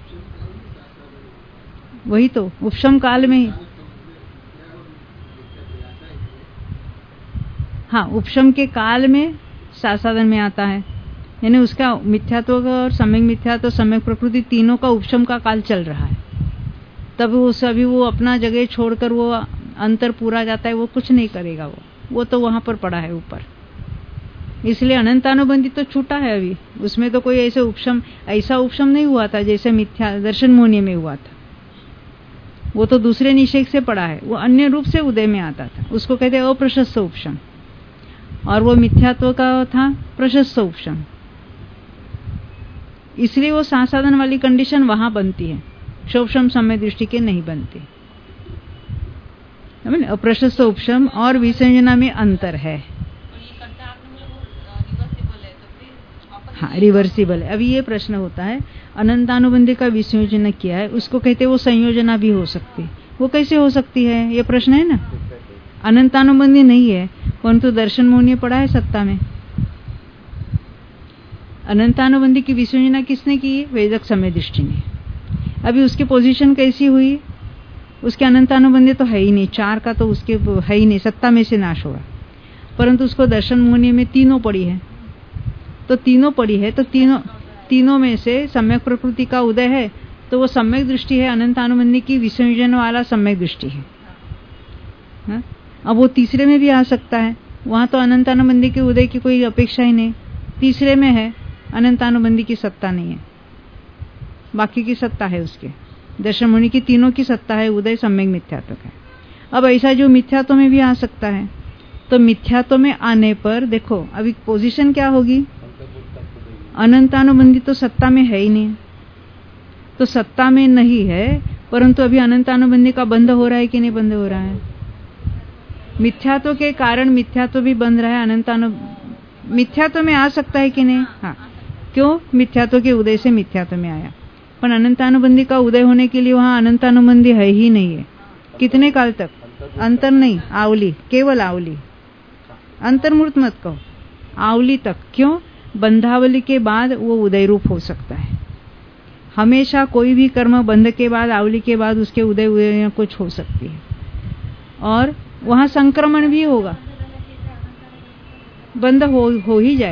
A: वही तो उपशम काल में ही, हाँ, उपशम के काल में सासादन में आता है, यानी उसका मिथ्यात्व और सम्यक मिथ्यात्व सम्यक प्रकृति तीनों का उपशम का काल चल रहा है। तब वो अपना जगह छोड़कर वो अंतर पूरा जाता है, वो कुछ नहीं करेगा, वो तो वहां पर पड़ा है ऊपर। इसलिए अनंतानुबंधी तो छूटा है अभी, उसमें तो कोई ऐसा उपशम नहीं हुआ था जैसे मिथ्या दर्शन मोहिनी में हुआ था। वो तो दूसरे निषेक से पड़ा है, वो अन्य रूप से उदय में आता था, उसको कहते हैं अप्रशस्त उपशम, और वो मिथ्यात्व का था प्रशस्त उपशम। इसलिए वो सासादन वाली कंडीशन वहां बनती है, शोभशम समय दृष्टि के नहीं बनती। अप्रशस्त उपशम और विसंयोजना में अंतर है। हाँ, रिवर्सिबल है। अभी ये प्रश्न होता है, अनंतानुबंधी का विसंयोजन किया है, उसको कहते हैं वो संयोजना भी हो सकती है। वो कैसे हो सकती है, ये प्रश्न है ना। अनंतानुबंधी नहीं है, परंतु दर्शन मोहिनी पड़ा है सत्ता में। अनंतानुबंधी की विसंयोजना किसने की? वेदक समय दृष्टि ने। अभी उसकी पोजीशन कैसी हुई? उसके अनंतानुबंधी तो है ही नहीं, 4 का तो उसके है ही नहीं, सत्ता में से नाश होगा, परंतु उसको दर्शन मोहिनी में तीनों पड़ी है, तो तीनों पड़ी है, तो तीनों में से सम्यक प्रकृति का उदय है, तो वो सम्यक दृष्टि है, अनंतानुबंधी की विसंयोजन वाला सम्यक दृष्टि है। हा? अब वो तीसरे में भी आ सकता है, वहां तो अनंतानुबंधी के उदय की कोई अपेक्षा ही नहीं, तीसरे में है, अनंतानुबंधी की सत्ता नहीं है, बाकी की सत्ता है उसके। दर्शन मुनि की तीनों की सत्ता है, उदय सम्यक मिथ्यात्व का। अब ऐसा जो मिथ्यात्व में भी आ सकता है, तो मिथ्यात्व में आने पर देखो अभी पोजीशन क्या होगी, अनंतानुबंधी तो सत्ता में है ही नहीं, तो सत्ता में नहीं है, परंतु अभी अनंतानुबंधी का बंध हो रहा है कि नहीं बंध हो रहा है? मिथ्यात्व के कारण मिथ्यात्व भी बंध रहा है, मिथ्यात्व में आ सकता है कि नहीं? हाँ, क्यों? मिथ्यात्व के उदय से मिथ्यात्व में आया, पर अनंतानुबंधी का उदय होने के लिए वहां अनंतानुबंधी है ही नहीं है। कितने काल तक? अंतर नहीं, आवली, केवल आवली, अंतर्मूर्त मत कहो, आवली तक। क्यों? बंधावली के बाद वो उदय रूप हो सकता है। हमेशा कोई भी कर्म बंध के बाद, आवली के बाद उसके उदय कुछ हो सकती है, और वहां संक्रमण भी होगा, बंध हो ही जाएगा।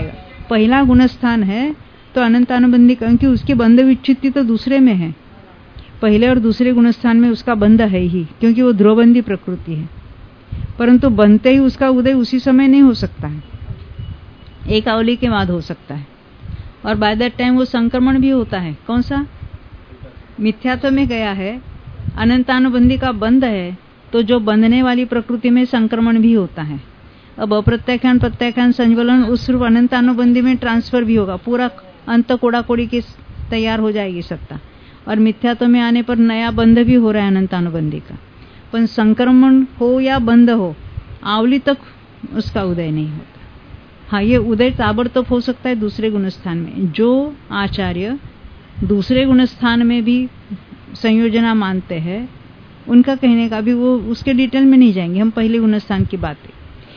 A: पहला गुणस्थान है तो अनंतानुबंधी, क्योंकि उसकी बंध विच्छित्ति तो दूसरे में है, पहले और दूसरे गुणस्थान में उसका बंध है ही, क्योंकि वो ध्रुवबंधी प्रकृति है। परंतु बनते ही उसका उदय उसी समय नहीं हो सकता है, एक आवली के बाद हो सकता है, और बाय दैट टाइम वो संक्रमण भी होता है। कौन सा? मिथ्यात्व में गया है, अनंतानुबंधी का बंध है, तो जो बंधने वाली प्रकृति में संक्रमण भी होता है। अब अप्रत्याख्यान प्रत्याख्यान संज्वलन उस रूप अनंतानुबंधी में ट्रांसफर भी होगा, पूरा अंत कोड़ा कोड़ी की तैयार हो जाएगी सत्ता, और मिथ्यात्व में आने पर नया बंध भी हो रहा है अनंतानुबंधी का। पर संक्रमण हो या बंध हो, आवली तक उसका उदय नहीं होता। हाँ, ये उदय ताबड़तोड़ हो सकता है दूसरे गुणस्थान में। जो आचार्य दूसरे गुणस्थान में भी संयोजना मानते हैं, उनका कहने का भी, वो उसके डिटेल में नहीं जाएंगे, हम पहले गुणस्थान की बातें।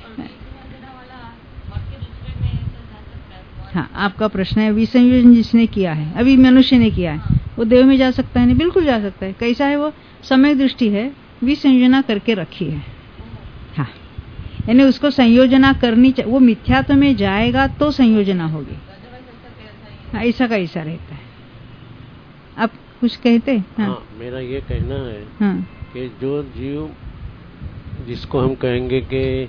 A: हाँ, आपका प्रश्न है विसंयोजन जिसने किया है, अभी मनुष्य ने किया है, वो देव में जा सकता है? नहीं, बिल्कुल जा सकता है। कैसा है वो? समय दृष्टि है, विसंयोजना करके रखी है। हाँ, यानी उसको संयोजना करनी चाहिए, वो मिथ्यात्व में जाएगा तो संयोजना होगी। हाँ, ऐसा का ऐसा रहता है। आप कुछ कहते?
B: हाँ, मेरा ये कहना है कि जो जीव जिसको हम कहेंगे कि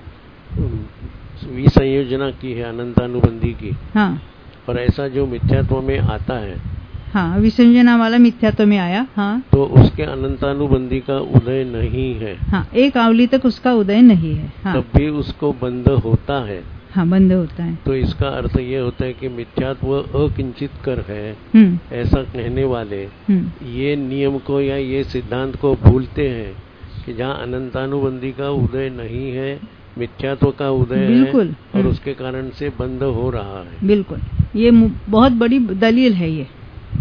B: विसंयोजना की है अनंतानुबंधी की, हाँ, और ऐसा जो मिथ्यात्व में आता है,
A: हाँ, विसंयोजना वाला मिथ्यात्व में आया, हाँ,
B: तो उसके अनंतानुबंधी का उदय नहीं है।
A: हाँ, एक आवली तक उसका उदय नहीं है। हाँ,
B: तब भी उसको बंध होता है।
A: हाँ, बंध होता है।
B: तो इसका अर्थ ये होता है कि मिथ्यात्व अकिंचित कर है, ऐसा कहने वाले ये नियम को या ये सिद्धांत को भूलते हैं कि जहाँ अनंतानुबंधी का उदय नहीं है, मिथ्यात्व का उदय है, और उसके कारण से बंध हो रहा है।
A: बिल्कुल, ये बहुत बड़ी दलील है। ये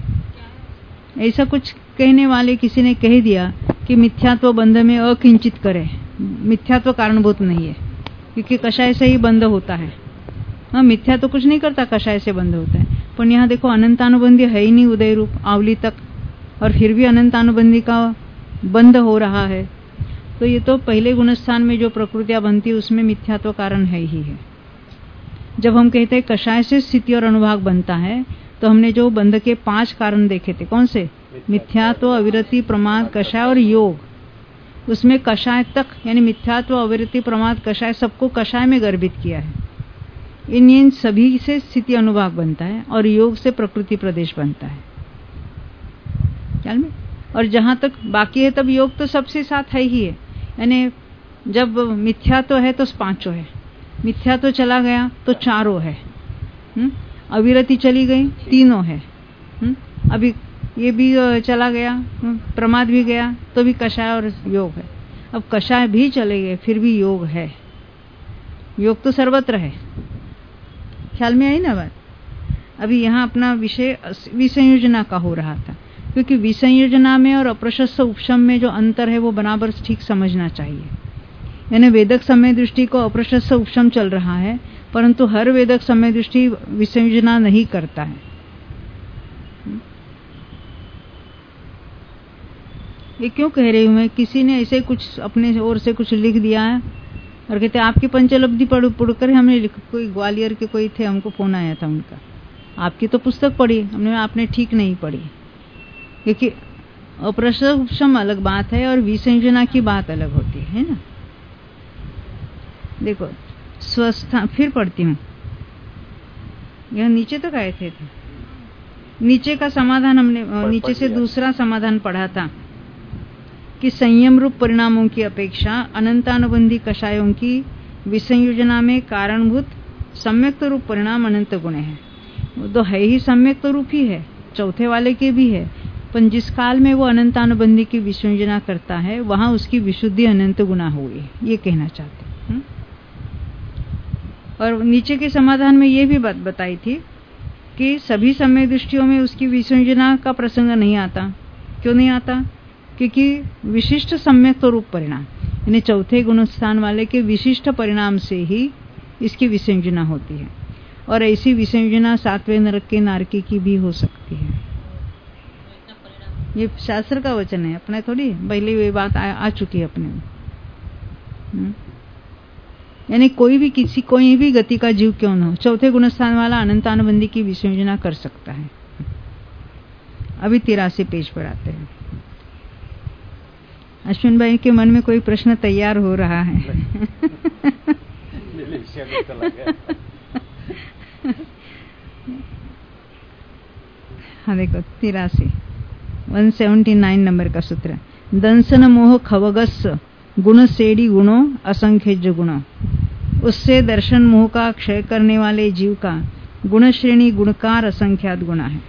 A: ऐसा कुछ कहने वाले किसी ने कह दिया कि मिथ्यात्व बंध में अकिंचित करे, मिथ्यात्व कारणभूत नहीं है, क्योंकि कषाय से ही बंध होता है। हाँ, मिथ्या तो कुछ नहीं करता, कषाय से बंध होता है। पर यहाँ देखो अनंतानुबंधी है ही नहीं उदय रूप आवली तक, और फिर भी अनंतानुबंधी का बंध हो रहा है। तो ये तो पहले गुणस्थान में जो प्रकृतियां बनती है उसमें मिथ्यात्व कारण है ही है। जब हम कहते हैं कषाय से स्थिति और अनुभाग बनता है, तो हमने जो बंध के 5 कारण देखे थे, कौन से? मिथ्यात्व, अविरति, प्रमाद, कषाय और योग। उसमें कषाय तक, यानी मिथ्यात्व, अविरति, प्रमाद, कषाय, सबको कषाय में गर्भित किया है। इन सभी से स्थिति अनुभाग बनता है, और योग से प्रकृति प्रदेश बनता है, ख्याल में। और जहां तक बाकी है, तब योग तो सबसे साथ है ही है। यानी जब मिथ्यात्व है तो 5 है, मिथ्यात्व चला गया तो 4 है, अविरति चली गई 3 है, अभी ये भी चला गया, प्रमाद भी गया, तो भी कषाय और योग है। अब कषाय भी चले गए, फिर भी योग है। योग तो सर्वत्र है, ख्याल में आई ना बात। अभी यहाँ अपना विषय विसंयोजना का हो रहा था, क्योंकि विसंयोजना में और अप्रशस्त उपशम में जो अंतर है वो बराबर ठीक समझना चाहिए। यानी वेदक समय दृष्टि को अप्रशस्त उपशम चल रहा है, परंतु हर वेदक समय दृष्टि विसंयोजना नहीं करता है। ये क्यों कह रही हूँ मैं? किसी ने ऐसे कुछ अपने ओर से कुछ लिख दिया है और कहते आपकी पंचलब्धि पढ़कर हमने कोई ग्वालियर के कोई थे, हमको फोन आया था उनका, आपकी तो पुस्तक पढ़ी हमने, आपने ठीक नहीं पढ़ी। क्योंकि अप्रशम अलग बात है और विसंयोजना की बात अलग होती है ना। देखो स्वस्था, फिर पढ़ती हूँ, यह नीचे तक आए थे। नीचे का समाधान हमने नीचे से दूसरा समाधान पढ़ा था कि संयम रूप परिणामों की अपेक्षा अनंतानुबंधी कषायों की विसंयोजना में कारणभूत सम्यक्त रूप परिणाम अनंत गुण है। वो तो है ही सम्यक्त रूप ही है, चौथे वाले के भी है, पर जिस काल में वो अनंतानुबंधी की विसंयोजना करता है वहां उसकी विशुद्धि अनंत गुना हुई, ये कहना चाहते हैं। और नीचे के समाधान में ये भी बात बताई थी कि सभी समय दृष्टियों में उसकी विसंयोजना का प्रसंग नहीं आता। क्यों नहीं आता? क्योंकि विशिष्ट सम्यक्त रूप परिणाम, यानी चौथे गुणस्थान वाले के विशिष्ट परिणाम से ही इसकी विसंयोजना होती है। और ऐसी विसंयोजना 7वें नरक के नारकी की भी हो सकती है। ये शास्त्र का वचन है, अपने थोड़ी, पहले ये बात आ चुकी है अपने। यानी कोई भी गति का जीव क्यों न हो, चौथे गुणस्थान वाला अनंतानुबंधी की विसंयोजना कर सकता है। अभी 83 पेज पर आते हैं। अश्विन भाई के मन में कोई प्रश्न तैयार हो रहा है। हाँ देखो 179 नंबर का सूत्र, दंसन मोह खवगस गुण सेड़ी गुणों असंख्य गुणों। उससे दर्शन मोह का क्षय करने वाले जीव का गुण श्रेणी गुणकार असंख्यात गुणा है।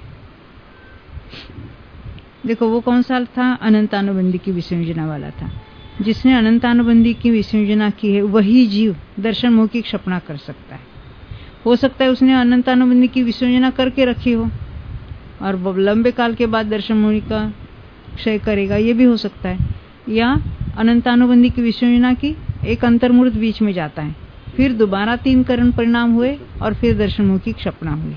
A: देखो वो कौन सा था, अनंतानुबंधी की विसंयोजना वाला था। जिसने अनंतानुबंधी की विसंयोजना की है वही जीव दर्शन मोह की क्षपणा कर सकता है। हो सकता है उसने अनंतानुबंधी की विसंयोजना करके रखी हो और लंबे काल के बाद दर्शन मोह का क्षय करेगा, ये भी हो सकता है। या अनंतानुबंधी की विसंयोजना की, एक अंतर्मूर्त बीच में जाता है, फिर दोबारा 3 करण परिणाम हुए और फिर दर्शन मोह की क्षपणा हुई।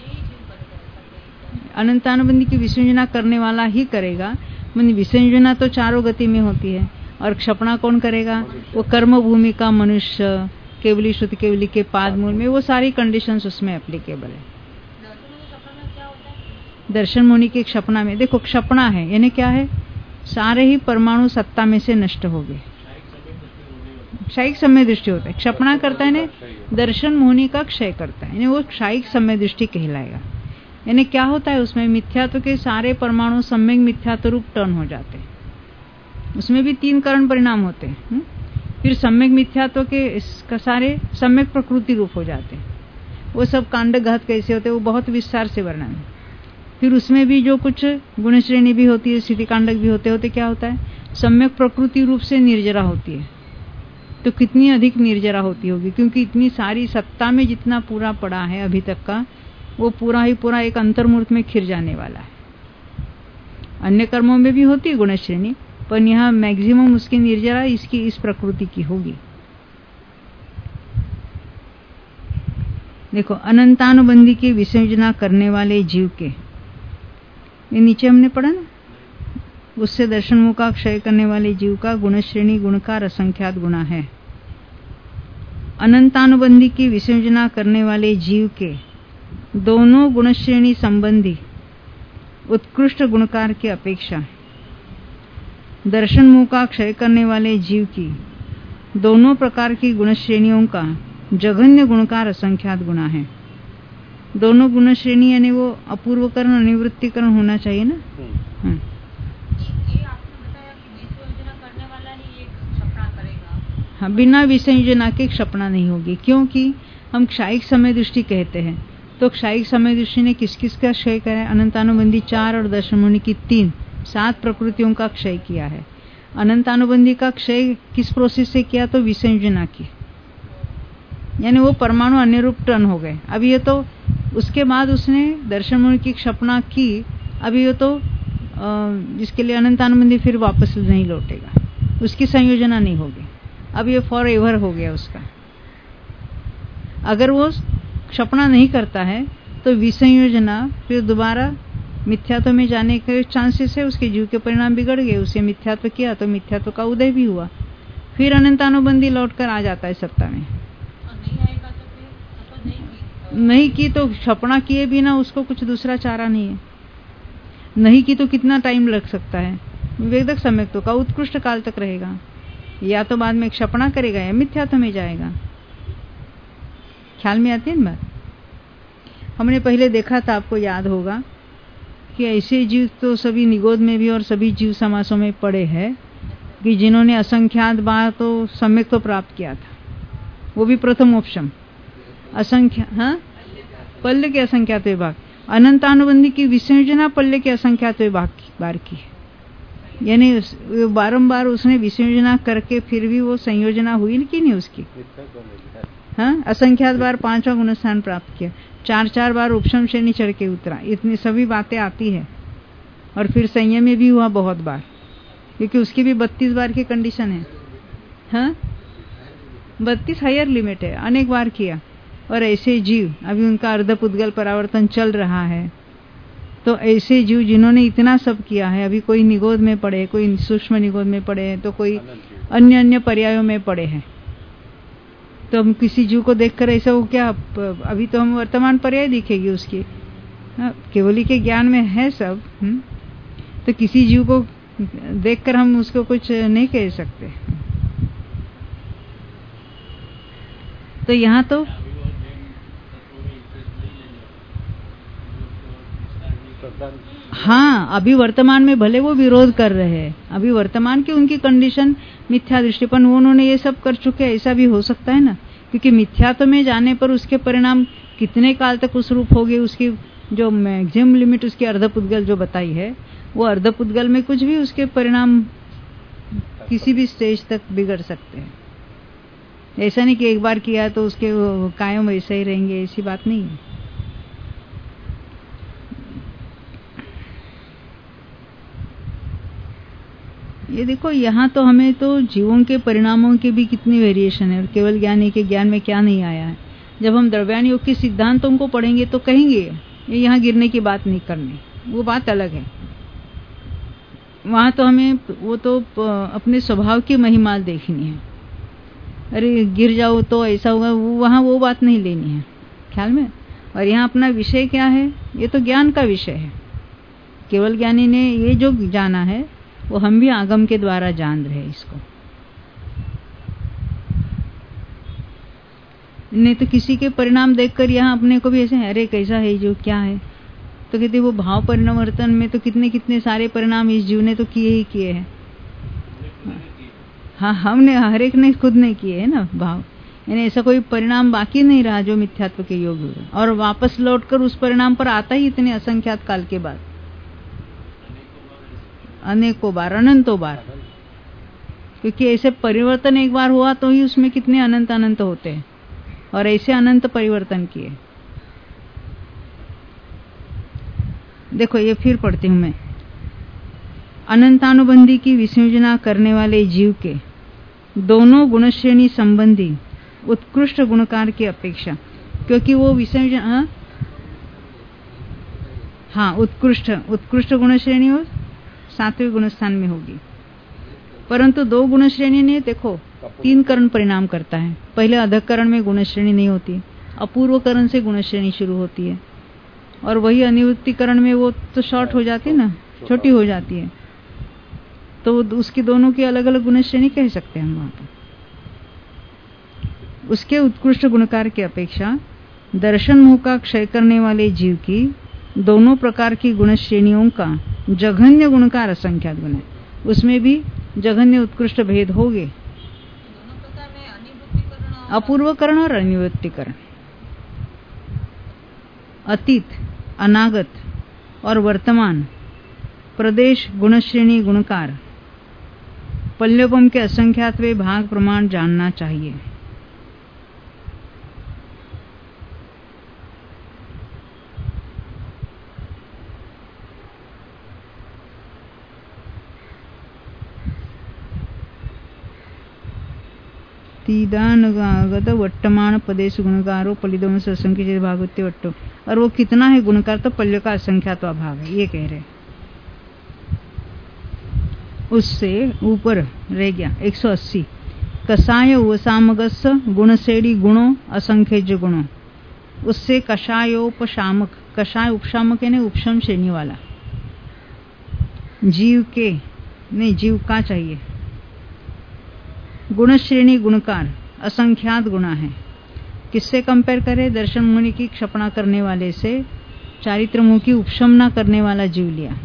A: अनंतानुबंधी की विसंयोजना करने वाला ही करेगा। विसंयोजना तो चारों गति में होती है और क्षपणा कौन करेगा, वो कर्म भूमि का मनुष्य, केवली श्रुति केवली के पाद मूल में, वो सारी कंडीशंस उसमें एप्लीकेबल है। दर्शन मुनि की क्षपणा में देखो, क्षपणा है यानी क्या है, सारे ही परमाणु सत्ता में से नष्ट हो गए। क्षयिक समय दृष्टि होता है। क्षपणा करता है ना, दर्शन मुनि का क्षय करता है, यानी वो क्षयिक समय दृष्टि कहलाएगा। यानी क्या होता है, उसमें मिथ्यात्व के सारे परमाणु सम्यक मिथ्यात्व रूप टर्न हो जाते हैं। उसमें भी 3 करण परिणाम होते हैं। फिर सम्यक मिथ्यात्व के सारे सम्यक प्रकृति रूप हो जाते हैं। वो सब कांडघात कैसे होते हैं वो बहुत विस्तार से वर्णन है। फिर उसमें भी जो कुछ गुण श्रेणी भी होती है, स्थिति कांडक भी होते क्या होता है, सम्यक प्रकृति रूप से निर्जरा होती है। तो कितनी अधिक निर्जरा होती होगी, क्योंकि इतनी सारी सत्ता में जितना पूरा पड़ा है अभी तक का, वो पूरा ही पूरा एक अंतर्मूर्त में खिर जाने वाला है। अन्य कर्मों में भी होती है गुण श्रेणी, पर यहाँ मैक्सिमम उसकी निर्जरा इसकी इस प्रकृति की होगी। देखो, अनंतानुबंधी की विसंयोजना करने वाले जीव के, ये नीचे हमने पढ़ा ना, उससे दर्शन मुख का क्षय करने वाले जीव का गुण श्रेणी गुणकार असंख्यात गुणा है। अनंतानुबंधी की विसंयोजना करने वाले जीव के दोनों गुण श्रेणी संबंधी उत्कृष्ट गुणकार की अपेक्षा दर्शन मुख का क्षय करने वाले जीव की दोनों प्रकार की गुण श्रेणियों का जघन्य गुणकार असंख्यात गुणा है। दोनों गुण श्रेणी यानी वो अपूर्वकरण अनिवृत्तिकरण होना चाहिए ना। हाँ, बिना विसंयोजना के क्षपणा नहीं होगी, क्योंकि हम क्षयिक समय दृष्टि कहते हैं। तो क्षयिक समय दृष्टि ने किस किस का क्षय करा है, अनंतानुबंधी 4 और दर्शन मुनि की 3, 7 प्रकृतियों का क्षय किया है। अनंतानुबंधी का क्षय किस प्रोसेस से किया, तो विसंयोजना की, यानी वो परमाणु अन्य रूप टर्न हो गए। अब ये तो उसके बाद उसने दर्शन मुनि की क्षपणा की, अभी ये तो जिसके लिए अनंतानुबंधी फिर वापस नहीं लौटेगा, उसकी संयोजना नहीं होगी। अब ये फॉर एवर हो गया उसका। अगर वो क्षपणा नहीं करता है तो विसंयोजना फिर दोबारा मिथ्यात्व में जाने के चांसेस है, उसके जीव के परिणाम बिगड़ गए। उसे मिथ्यात्व किया तो मिथ्यात्व का उदय भी हुआ, फिर अनंतानुबंधी लौटकर आ जाता है सत्ता में। नहीं की तो क्षपणा किए बिना उसको कुछ दूसरा चारा नहीं है। नहीं की तो कितना टाइम लग सकता है, वेदक सम्यक तो का उत्कृष्ट काल तक रहेगा, या तो बाद में क्षपणा करेगा या मिथ्यात्व में जाएगा। ख्याल में आती है ना बात। हमने पहले देखा था, आपको याद होगा कि ऐसे जीव तो सभी निगोद में भी और सभी जीव समासों में पड़े हैं कि जिन्होंने असंख्यात बार तो सम्यक तो प्राप्त किया था, वो भी प्रथम ऑप्शन असंख्या, हाँ, पल्ले के असंख्यात विभाग। अनंतानुबंधी की विसंयोजना पल्ले के असंख्यात विभाग बार की है, यानी बारंबार उसने विसंयोजना करके फिर भी वो संयोजना हुई कि नहीं उसकी, हाँ, असंख्यात बार 5वां गुणस्थान प्राप्त किया, 4 बार उपशम श्रेणी चढ़ के उतरा। इतनी सभी बातें आती है। और फिर संयम में भी हुआ बहुत बार, क्योंकि उसकी भी 32 बार की कंडीशन है। हाँ, 32 हायर लिमिट है, अनेक बार किया। और ऐसे जीव, अभी उनका अर्धपुद्गल परावर्तन चल रहा है, तो ऐसे जीव जिन्होंने इतना सब किया है, अभी कोई निगोद में पड़े, कोई सूक्ष्म निगोद में पड़े हैं, तो कोई अन्य पर्यायों में पड़े हैं, तो हम किसी जीव को देखकर ऐसा वो क्या, अभी तो हम वर्तमान पर्याय दिखेगी उसकी, केवली के ज्ञान में है सब। तो किसी जीव को देखकर हम उसको कुछ नहीं कह सकते। तो यहाँ तो हाँ, अभी वर्तमान में भले वो विरोध कर रहे हैं, अभी वर्तमान की उनकी कंडीशन मिथ्या दृष्टिपन, वो उन्होंने ये सब कर चुके हैं, ऐसा भी हो सकता है ना, क्योंकि मिथ्यात्व में जाने पर उसके परिणाम कितने काल तक उस रूप हो गए, उसकी जो मैक्सिमम लिमिट उसकी अर्धपुद्गल जो बताई है, वो अर्धपुद्गल में कुछ भी उसके परिणाम किसी भी स्टेज तक बिगड़ सकते हैं। ऐसा नहीं कि एक बार किया तो उसके कायम वैसे ही रहेंगे, ऐसी बात नहीं है। ये देखो, यहाँ तो हमें तो जीवों के परिणामों की भी कितनी वेरिएशन है, और केवल ज्ञानी के ज्ञान में क्या नहीं आया है। जब हम द्रव्यान योग के सिद्धांतों को पढ़ेंगे तो कहेंगे ये यहाँ गिरने की बात नहीं करनी, वो बात अलग है। वहाँ तो हमें वो तो अपने स्वभाव की महिमा देखनी है, अरे गिर जाओ तो ऐसा होगा, वहाँ वो बात नहीं लेनी है ख्याल में। और यहाँ अपना विषय क्या है, ये तो ज्ञान का विषय है। केवल ज्ञानी ने ये जो जाना है वो हम भी आगम के द्वारा जान रहे हैं इसको। नहीं तो किसी के परिणाम देखकर यहाँ अपने को भी ऐसे अरे कैसा है जो क्या है, तो कहते वो भाव परिवर्तन में तो कितने कितने सारे परिणाम इस जीव ने तो किए ही किए हैं। हाँ, हमने हर एक ने खुद ने किए है ना भाव, यानी ऐसा कोई परिणाम बाकी नहीं रहा जो मिथ्यात्व के योग हुए, और वापस लौटकर उस परिणाम पर आता ही इतने असंख्यात काल के बाद, अनेकों बार, अनंतों बार, क्योंकि ऐसे परिवर्तन एक बार हुआ तो ही उसमें कितने अनंत अनंत होते हैं, और ऐसे अनंत परिवर्तन किए। देखो ये फिर पढ़ती हूं मैं। अनंतानुबंधी की विसंयोजना करने वाले जीव के दोनों गुणश्रेणी संबंधी उत्कृष्ट गुणकार की अपेक्षा, क्योंकि वो विसंयोजन उत्कृष्ट गुणश्रेणी हो 7वें गुणस्थान में होगी, परंतु 2 गुणश्रेणी ने देखो 3 करण परिणाम करता है। पहले अधकरण में गुणश्रेणी नहीं होती, अपूर्व करण से गुणश्रेणी शुरू होती है, और वही अनिवृत्तिकरण में वो तो शॉर्ट हो जाती है ना, छोटी हो जाती है, तो उसकी दोनों की अलग अलग गुणश्रेणी कह सकते हैं हम वहां पर। उसके उत्कृष्ट गुणकार की अपेक्षा दर्शन मोह का क्षय करने वाले जीव की दोनों प्रकार की गुणश्रेणियों का जघन्य गुणकार असंख्यात गुण है, उसमें भी जघन्य उत्कृष्ट भेद हो गए, अपूर्वकरण और अनिवृत्तिकरण, अतीत, अनागत और वर्तमान प्रदेश गुणश्रेणी गुणकार पल्योपम के असंख्यातवें भाग प्रमाण जानना चाहिए। तीदानुगत वर्तमान पदेश गुणकारो पलिदों से असंख्य भागवत्य वट्टो, और वो कितना है गुणकार, तो पल्य का असंख्यात भाग है, ये कह रहे। उससे ऊपर रह गया 180 कषाय उपशामकस गुणश्रेणी गुणों असंख्य गुणों, उससे कषायोपशामक, कषाय उपशामक यानी उपशम श्रेणी वाला, जीव के नहीं जीव का चाहिए, गुणश्रेणी गुणकार असंख्यात गुणा है। किससे कंपेयर करें, दर्शन मुनि की क्षपणा करने वाले से चारित्र मुह की उपशमना करने वाला जीव लिया।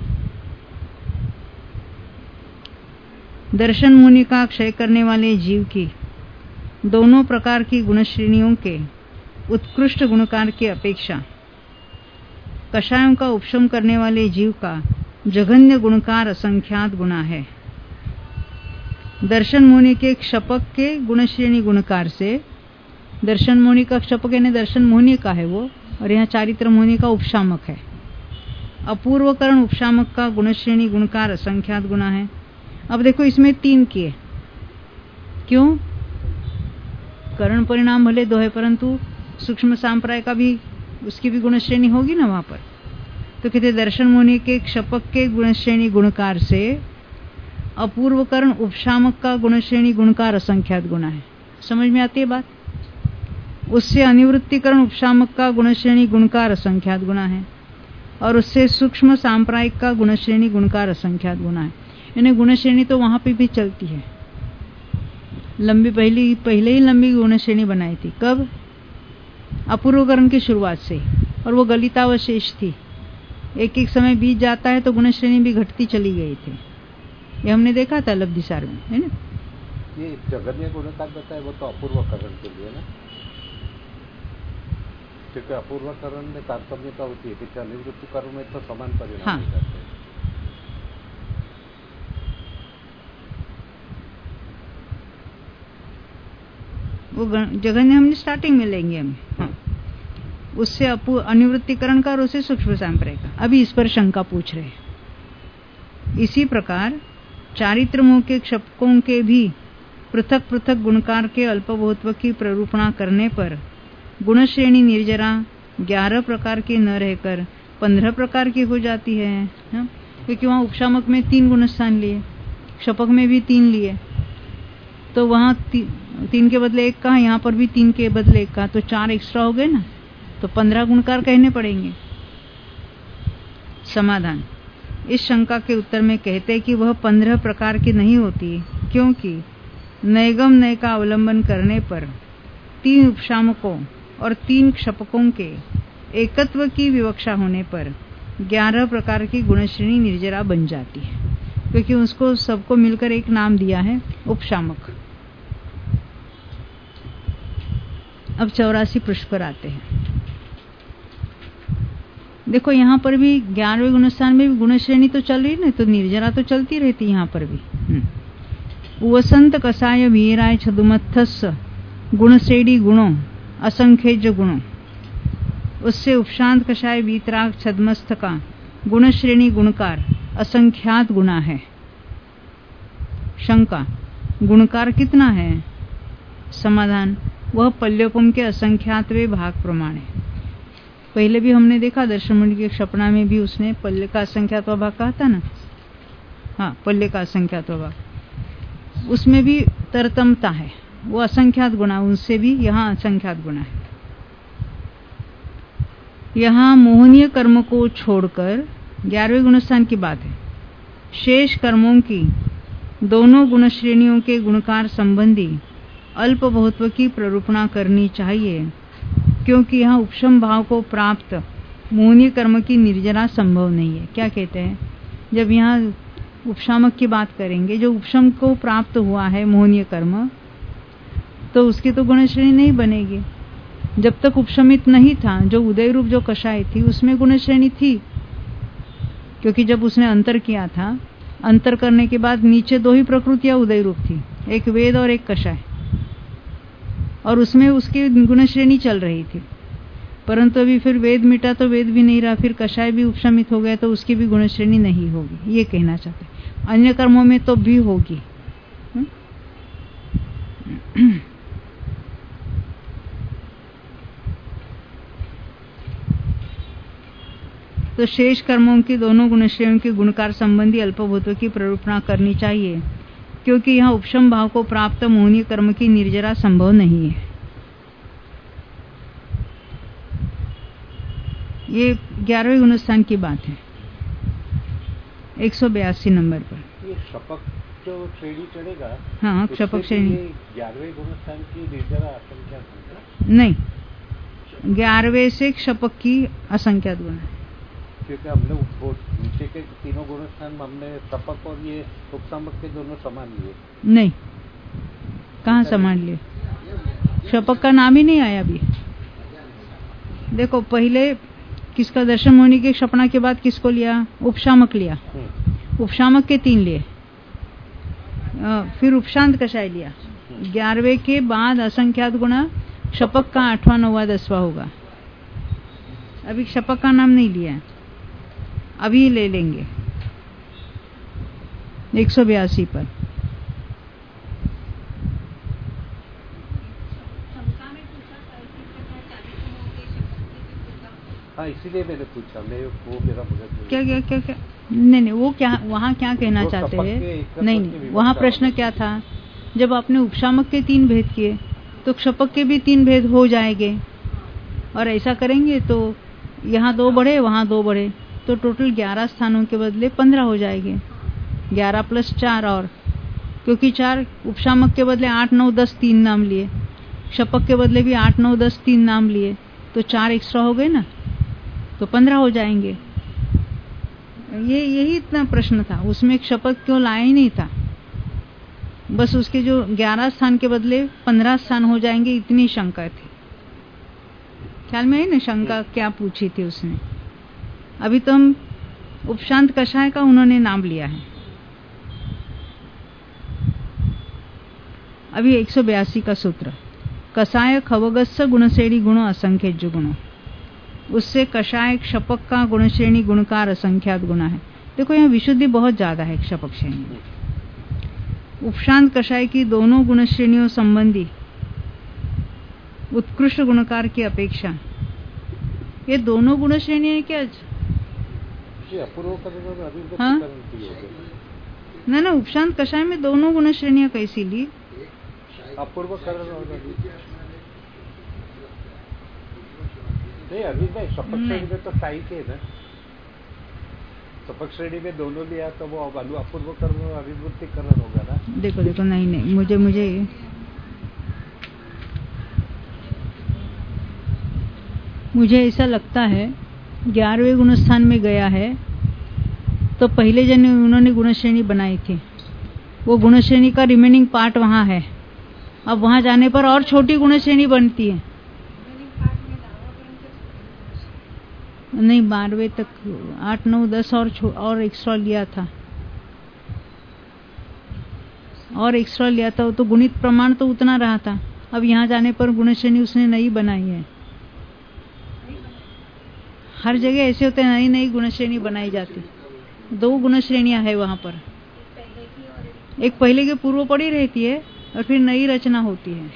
A: दर्शन मुनि का क्षय करने वाले जीव की दोनों प्रकार की गुणश्रेणियों के उत्कृष्ट गुणकार की अपेक्षा कषायों का उपशम करने वाले जीव का जघन्य गुणकार असंख्यात गुणा है। दर्शन मुनि के क्षपक के गुणश्रेणी गुणकार से, दर्शन मुनि का क्षपक यानी दर्शन मुनि का है वो, और यहाँ चारित्र मुनि का उपशामक है। अपूर्वकरण उपशामक का गुणश्रेणी गुणकार असंख्यात गुणा है। अब देखो इसमें 3 किए, क्यों? करण परिणाम भले 2 है, परंतु सूक्ष्म सांप्राय का भी उसकी भी गुणश्रेणी होगी ना वहां पर। तो कहते दर्शन मुनि के क्षपक के गुणश्रेणी गुणकार से अपूर्वकरण उपशामक का गुणश्रेणी गुणकार असंख्यात गुणा है। समझ में आती है बात? उससे अनिवृत्तिकरण उपशामक का गुणश्रेणी गुणकार असंख्यात गुना है और उससे सूक्ष्म सांप्रायिक का गुणश्रेणी गुणकार असंख्यात गुना है। यानी गुणश्रेणी तो वहां पे भी चलती है। लंबी पहले ही लंबी गुणश्रेणी बनाई थी। कब? अपूर्वकरण की शुरुआत से, और वो गलितावशेष थी। एक एक समय बीत जाता है तो गुणश्रेणी भी घटती चली गई थी। ये हमने देखा था लब्धिसार में, है ना।
C: ये जगन्य गुणकार बताए वो तो अपूर्वकरण के लिए ना, क्योंकि अपूर्वकरण में तारतम्यता होती है कि अनिवृत्तिकरण में तो समान परिणाम हो जाते हैं।
A: वो जगन्य हमने स्टार्टिंग में लेंगे हम। हाँ। उससे अनिवृत्तिकरण का और उससे सूक्ष्म सांप्रायिक का। अभी इस पर शंका पूछ रहे हैं। इसी प्रकार चारित्रमों के क्षपकों के भी पृथक पृथक गुणकार के अल्पबहुत्व की प्ररूपणा करने पर गुणश्रेणी निर्जरा 11 प्रकार की न रहकर 15 प्रकार की हो जाती है। क्योंकि वहां उपशामक में 3 गुणस्थान लिए, क्षपक में भी 3 लिए, तो वहां 3 के बदले 1 कहा, यहाँ पर भी 3 के बदले 1 कहा, तो 4 एक्स्ट्रा हो गए ना, तो 15 गुणकार कहने पड़ेंगे। समाधान: इस शंका के उत्तर में कहते कि वह 15 प्रकार की नहीं होती, क्योंकि नैगम नय का अवलंबन करने पर 3 उपशामकों और 3 क्षपकों के एकत्व की विवक्षा होने पर 11 प्रकार की गुणश्रेणी निर्जरा बन जाती है, क्योंकि उसको सबको मिलकर एक नाम दिया है, उपशामक। अब 84 पृष्ठ पर आते हैं। देखो यहाँ पर भी 11वें गुणस्थान में भी गुणश्रेणी तो चल रही ना, तो निर्जरा तो चलती रहती यहाँ पर भी। वसंत कसाय वीराय छदुमत्थस गुणश्रेणी गुणों असंख्यज गुणों, उससे उपशांत कषाय वीतराग छद्मस्थ का गुणश्रेणी गुणकार असंख्यात गुना है। शंका: गुणकार कितना है? समाधान: वह पल्योपम के असंख्यातवें भाग प्रमाण है। पहले भी हमने देखा दर्शनमंडल की क्षपणा में भी उसने पल्य का असंख्यात भाग कहा था ना। हाँ, पल्य का असंख्यात भाग, उसमें भी तरतमता है, वो असंख्यात गुणा, उनसे भी यहाँ असंख्यात गुणा है। यहाँ मोहनीय कर्म को छोड़कर 11वें गुणस्थान की बात है। शेष कर्मों की दोनों गुण श्रेणियों के गुणकार संबंधी अल्प बहुत्व की प्ररूपणा करनी चाहिए, क्योंकि यहाँ उपशम भाव को प्राप्त मोहनीय कर्म की निर्जरा संभव नहीं है। क्या कहते हैं? जब यहाँ उपशामक की बात करेंगे, जो उपशम को प्राप्त हुआ है मोहनीय कर्म, तो उसकी तो गुणश्रेणी नहीं बनेगी। जब तक उपशमित नहीं था, जो उदय रूप जो कषाय थी उसमें गुणश्रेणी थी, क्योंकि जब उसने अंतर किया था, अंतर करने के बाद नीचे 2 ही प्रकृतियां उदय रूप थी, एक वेद और एक कषाय, और उसमें उसकी गुणश्रेणी चल रही थी। परंतु अभी फिर वेद मिटा तो वेद भी नहीं रहा, फिर कषाय भी उपशमित हो गया तो उसकी भी गुणश्रेणी नहीं होगी, ये कहना चाहते। अन्य कर्मों में तो भी होगी। तो शेष कर्मों की दोनों गुणश्रेणियों के गुणकार संबंधी अल्पभूतों की प्ररूपणा करनी चाहिए, क्योंकि यहाँ उपशम भाव को प्राप्त मोहनीय कर्म की निर्जरा संभव नहीं है। ये 11वें गुणस्थान की बात है, 182 नंबर पर।
C: ये शपक जो श्रेणी चलेगा,
A: हाँ, शपक श्रेणी
C: 11वें गुणस्थान की निर्जरा असंख्यात
A: नहीं, 11वें से शपक की असंख्यात गुण है।
C: क्योंकि हमने नीचे के तीनों गुणस्थान में हमने शपक और ये उपशामक के दोनों समान लिए।
A: नहीं, कहाँ समान लिए? शपक का नाम ही नहीं आया अभी। देखो, पहले किसका दर्शन मुनि के क्षपणा के बाद किसको लिया? उपशामक लिया। उपशामक के 3 लिए, फिर उपशांत कषाय लिया। 11वें के बाद असंख्यात गुणा शपक का 8वां 9वां 10वां होगा। अभी शपक का नाम नहीं लिया, अभी ले लेंगे 182 पर।
C: हाँ, इसीलिए मैंने पूछा, वो मेरा मगज
A: क्या क्या क्या क्या नहीं, वो क्या वहाँ क्या कहना चाहते हैं? नहीं, वहाँ प्रश्न क्या था? जब आपने उपशामक के 3 भेद किए तो क्षपक के भी 3 भेद हो जाएंगे। और ऐसा करेंगे तो यहाँ 2 बढ़े, वहाँ 2 बढ़े, तो टोटल 11 स्थानों के बदले 15 हो जाएंगे। 11 + 4 और, क्योंकि 4 उपशामक के बदले 8, 9, 10 3 नाम लिए, क्षपक के बदले भी 8, 9, 10 3 नाम लिए, तो 4 एक्स्ट्रा हो गए ना, तो 15 हो जाएंगे। यही इतना प्रश्न था, उसमें क्षपक क्यों लाया ही नहीं था, बस उसके जो 11 स्थान के बदले 15 स्थान हो जाएंगे, इतनी शंका थी। ख्याल में है ना शंका क्या पूछी थी उसने। अभी तो हम उपशांत कषाय का उन्होंने नाम लिया है। अभी 182 का सूत्र, कषाय खवगस्स गुणश्रेणी गुणो असंख्य गुणों, उससे कषाय क्षपक का गुणश्रेणी गुणकार असंख्यात गुणा है। देखो यहाँ विशुद्धि बहुत ज्यादा है क्षपक श्रेणी में। उपशांत कषाय की दोनों गुणश्रेणियों संबंधी उत्कृष्ट गुणकार की अपेक्षा, ये दोनों गुणश्रेणी है क्या? हाँ ना, उपशांत कषाय में दोनों गुणश्रेणियां कैसी ली?
C: अपूर्व करण नहीं, अरविंद भाई सपक श्रेणी में तो टाई के ना, सपक श्रेणी में दोनों लिया तो वो अपूर्व करण और अभिवृत्ति करण होगा ना।
A: देखो नहीं, मुझे ऐसा लगता है 11वें गुणस्थान में गया है तो पहले जन उन्होंने गुणश्रेणी बनाई थी, वो गुणश्रेणी का रिमेनिंग पार्ट वहाँ है। अब वहाँ जाने पर और छोटी गुणश्रेणी बनती है। नहीं, 12वें तक 8, 9, 10 और एक्स्ट्रा लिया था, तो गुणित प्रमाण तो उतना रहा था। अब यहाँ जाने पर गुणश्रेणी उसने नई बनाई है। हर जगह ऐसे होते हैं, नई गुणश्रेणी बनाई जाती। 2 गुणश्रेणियां है वहां पर, एक पहले के पूर्व पड़ी रहती है और फिर नई रचना होती है,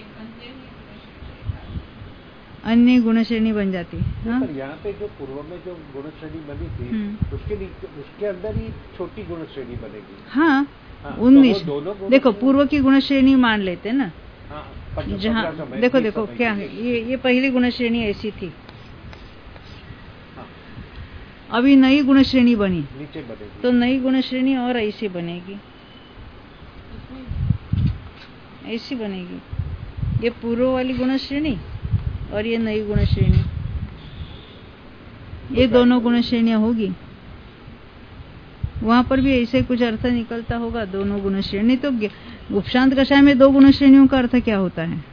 A: अन्य गुणश्रेणी बन जाती है। हाँ?
C: पर यहाँ पे जो पूर्व में जो गुणश्रेणी बनी थी उसके अंदर ही छोटी गुणश्रेणी बनेगी।
A: हाँ, 19। तो देखो पूर्व की गुणश्रेणी मान लेते ना। हाँ, जहाँ देखो क्या है, ये पहली गुणश्रेणी ऐसी थी, अभी नई गुणश्रेणी बनी,
C: नीचे बनेगी,
A: तो नई गुणश्रेणी और ऐसी बनेगी, ऐसी बनेगी। ये पूर्व वाली गुणश्रेणी और ये नई गुणश्रेणी, ये दोनों गुणश्रेणियां होगी। वहां पर भी ऐसे कुछ अर्थ निकलता होगा, दोनों गुणश्रेणी। तो उपशांत कषाय में 2 गुणश्रेणियों का अर्थ क्या होता है?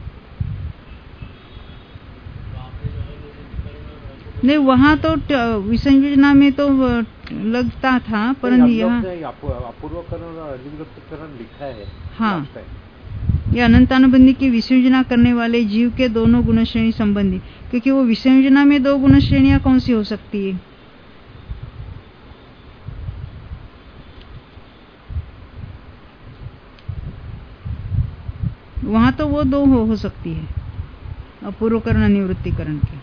A: नहीं, वहाँ तो विसंयोजना में तो लगता था, परंतु यहाँ
C: अपूर्वकरण और अधिवृत्तकरण लिखा है।
A: हाँ, ये अनंतानुबंधी की विसंयोजना करने वाले जीव के दोनों गुणश्रेणी संबंधी, क्योंकि वो विसंयोजना में 2 गुणश्रेणियां कौन सी हो सकती है? वहां तो वो 2 हो सकती है, अपूर्वकरण अनिवृत्तिकरण की।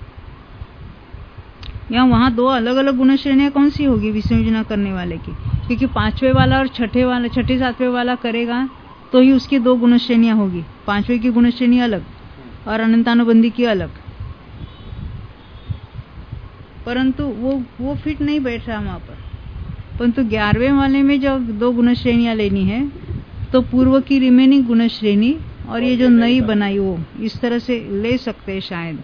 A: या वहां 2 अलग अलग गुणश्रेणियां कौन सी होगी विसंयोजना करने वाले की? क्योंकि 5वें वाला और छठे 7वें वाला करेगा तो ही उसकी 2 गुणश्रेणियां होगी। 5वें की गुणश्रेणी अलग और अनंतानुबंधी की अलग, परंतु वो फिट नहीं बैठ रहा वहां पर। परंतु 11वें वाले में जब 2 गुणश्रेणियां लेनी है तो पूर्व की रिमेनिंग गुणश्रेणी और ये जो नई बनाई वो इस तरह से ले सकते हैं शायद।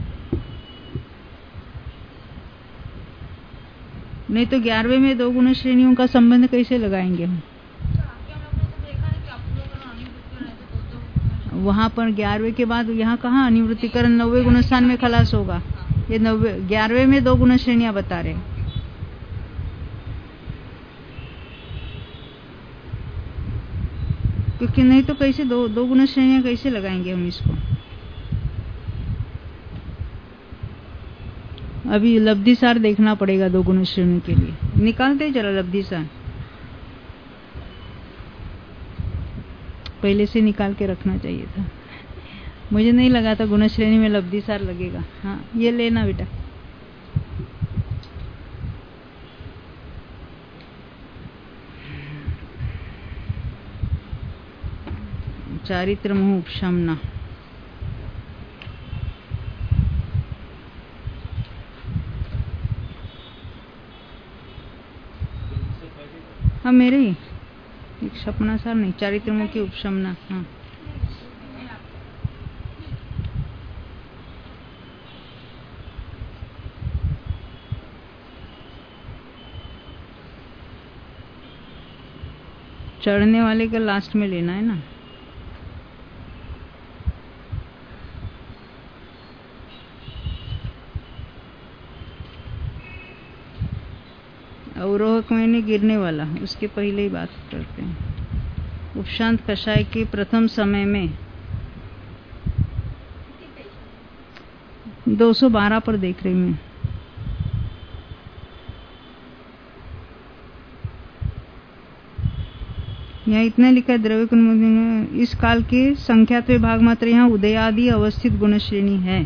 A: नहीं तो 11वें में 2 गुणश्रेणियों का संबंध कैसे लगाएंगे हम? वहां पर 11वें के बाद यहाँ कहाँ अनिवृत्तिकरण 9वें गुणस्थान में खलास होगा। ये 11वें में 2 गुणश्रेणियां बता रहे, क्योंकि नहीं तो कैसे 2 गुणश्रेणियां कैसे लगाएंगे हम इसको? अभी लब्धिसार देखना पड़ेगा 2 गुणश्रेणी के लिए। निकालते जरा लब्धिसार, पहले से निकाल के रखना चाहिए था। मुझे नहीं लगा था गुणश्रेणी में लब्धिसार लगेगा। हाँ, ये लेना बेटा। चारित्र मोह उपशमना। हाँ मेरे ही एक सपना सार नहीं, चारित्रमुखी उपशमना। हाँ चढ़ने वाले का लास्ट में लेना है ना। अवरोहक में गिरने वाला, उसके पहले ही बात करते हैं। उपशांत कषाय के प्रथम समय में 212 पर देख रही मैं। यहाँ इतना लिखा है, द्रव्य इस काल के संख्यात्व भाग मात्र यहाँ उदयादि अवस्थित गुण श्रेणी है।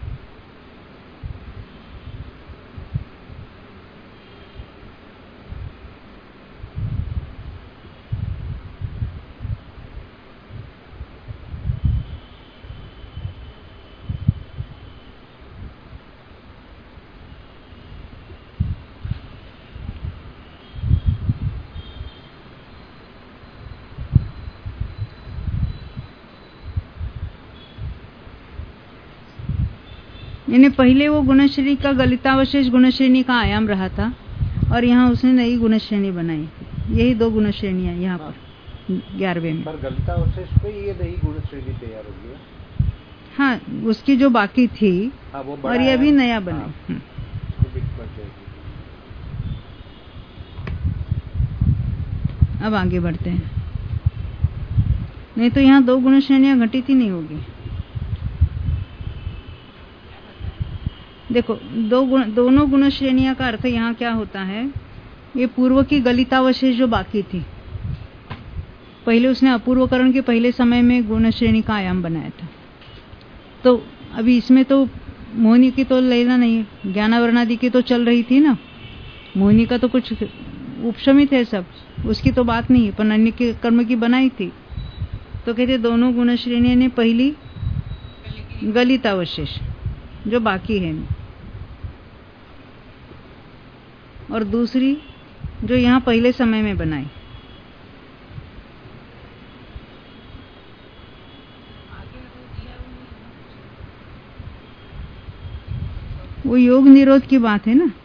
A: यानी पहले वो गुणश्रेणी का गलितावशेष गुणश्रेणी का आयाम रहा था और यहाँ उसने नई गुणश्रेणी बनाई। यही दो गुणश्रेणियां यहाँ पर 11वें में।
C: पर गलितावशेष पे ये नई गुणश्रेणी तैयार होगी।
A: हाँ उसकी जो बाकी थी
C: वो
A: और ये भी नया बना। अब आगे बढ़ते हैं, नहीं तो यहाँ दो गुणश्रेणियां घटित ही नहीं होगी। देखो दोनों गुण श्रेणियां का अर्थ यहाँ क्या होता है, ये पूर्व की गलितावशेष जो बाकी थी, पहले उसने अपूर्वकरण के पहले समय में गुण श्रेणी का आयाम बनाया था। तो अभी इसमें तो मोहिनी की तो लेना नहीं है, ज्ञानावरणादि की तो चल रही थी ना। मोहिनी का तो कुछ उपशमित है सब, उसकी तो बात नहीं है, पर अन्य के कर्म की बनाई थी। तो कहते दोनों गुण श्रेणी ने पहली गलितावशेष जो बाकी है और दूसरी जो यहाँ पहले समय में बनाई। वो योग निरोध की बात है ना,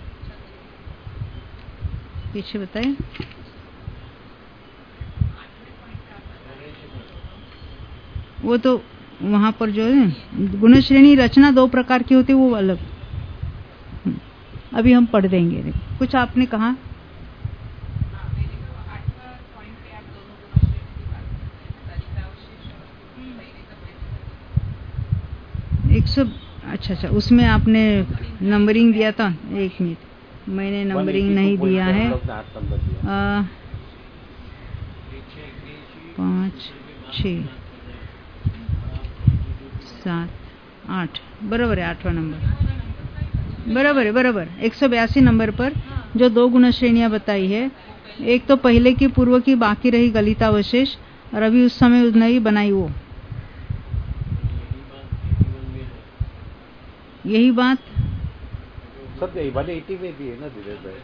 A: पीछे बताए। वो तो वहां पर जो है गुण श्रेणी रचना दो प्रकार की होती है, वो अलग अभी हम पढ़ देंगे। कुछ आपने कहा 100। अच्छा उसमें आपने नंबरिंग दिया था। 1 मिनट, मैंने नंबरिंग नहीं दिया है। 5 6 7 8 बराबर है, 8वां नंबर बराबर 182 नंबर पर जो दो गुण श्रेणियां बताई है, एक तो पहले की पूर्व की बाकी रही गलितावशेष और अभी उस समय नई बनाई। वो यही बात
C: सब 180 में भी है ना धीरे धीरे।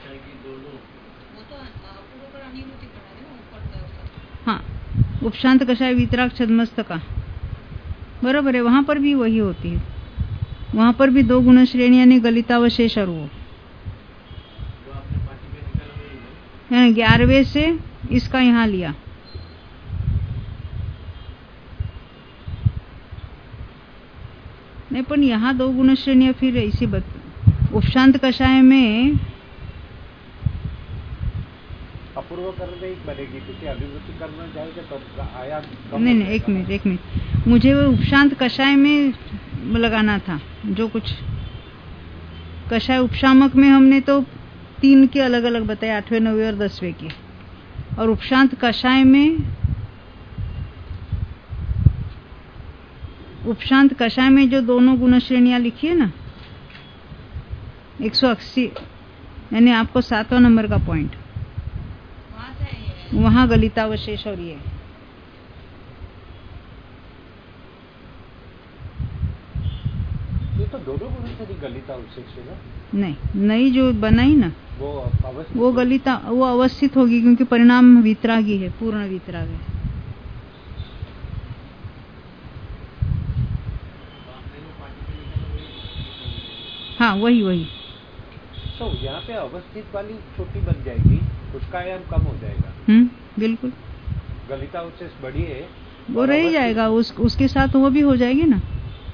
A: हाँ उपशांत कषाय वितराग छद्मस्त का बराबर है, वहां पर भी वही होती है। वहां पर भी दो गुण श्रेणियां ने गलितावशेष और वो 11वें से इसका यहाँ लिया। नहीं पर यहाँ दो गुण श्रेणियां फिर ऐसी उपशांत कषाय में
C: अपूर्व करने एक बनेगी, क्योंकि अभिवृत्ति करना जाएगा तो आयाम
A: नहीं एक मिनट मुझे वो उपशांत कषाय में लगाना था। जो कुछ कषाय उपशामक में हमने तो 3 के अलग अलग बताए, 8वें 9वें और 10वें के। और उपशांत कषाय में जो दोनों गुण श्रेणियां लिखी है ना 180, यानी आपको 7वां नंबर का पॉइंट वहां गलितावशेष और ये
C: तो दोनों गुण गलिता उच्चेष है ना?
A: नहीं, नई जो बनाई ना वो गलिता, वो अवस्थित होगी क्योंकि परिणाम वितरागी है, पूर्ण वितराग है। हाँ वही।
C: तो यहाँ पे अवस्थित वाली छोटी बन जाएगी, उसका आयाम कम हो जाएगा।
A: बिल्कुल।
C: गलिता उच्चेष बड़ी है,
A: वो रह जाएगा, उसके साथ वो भी हो जाएगी ना,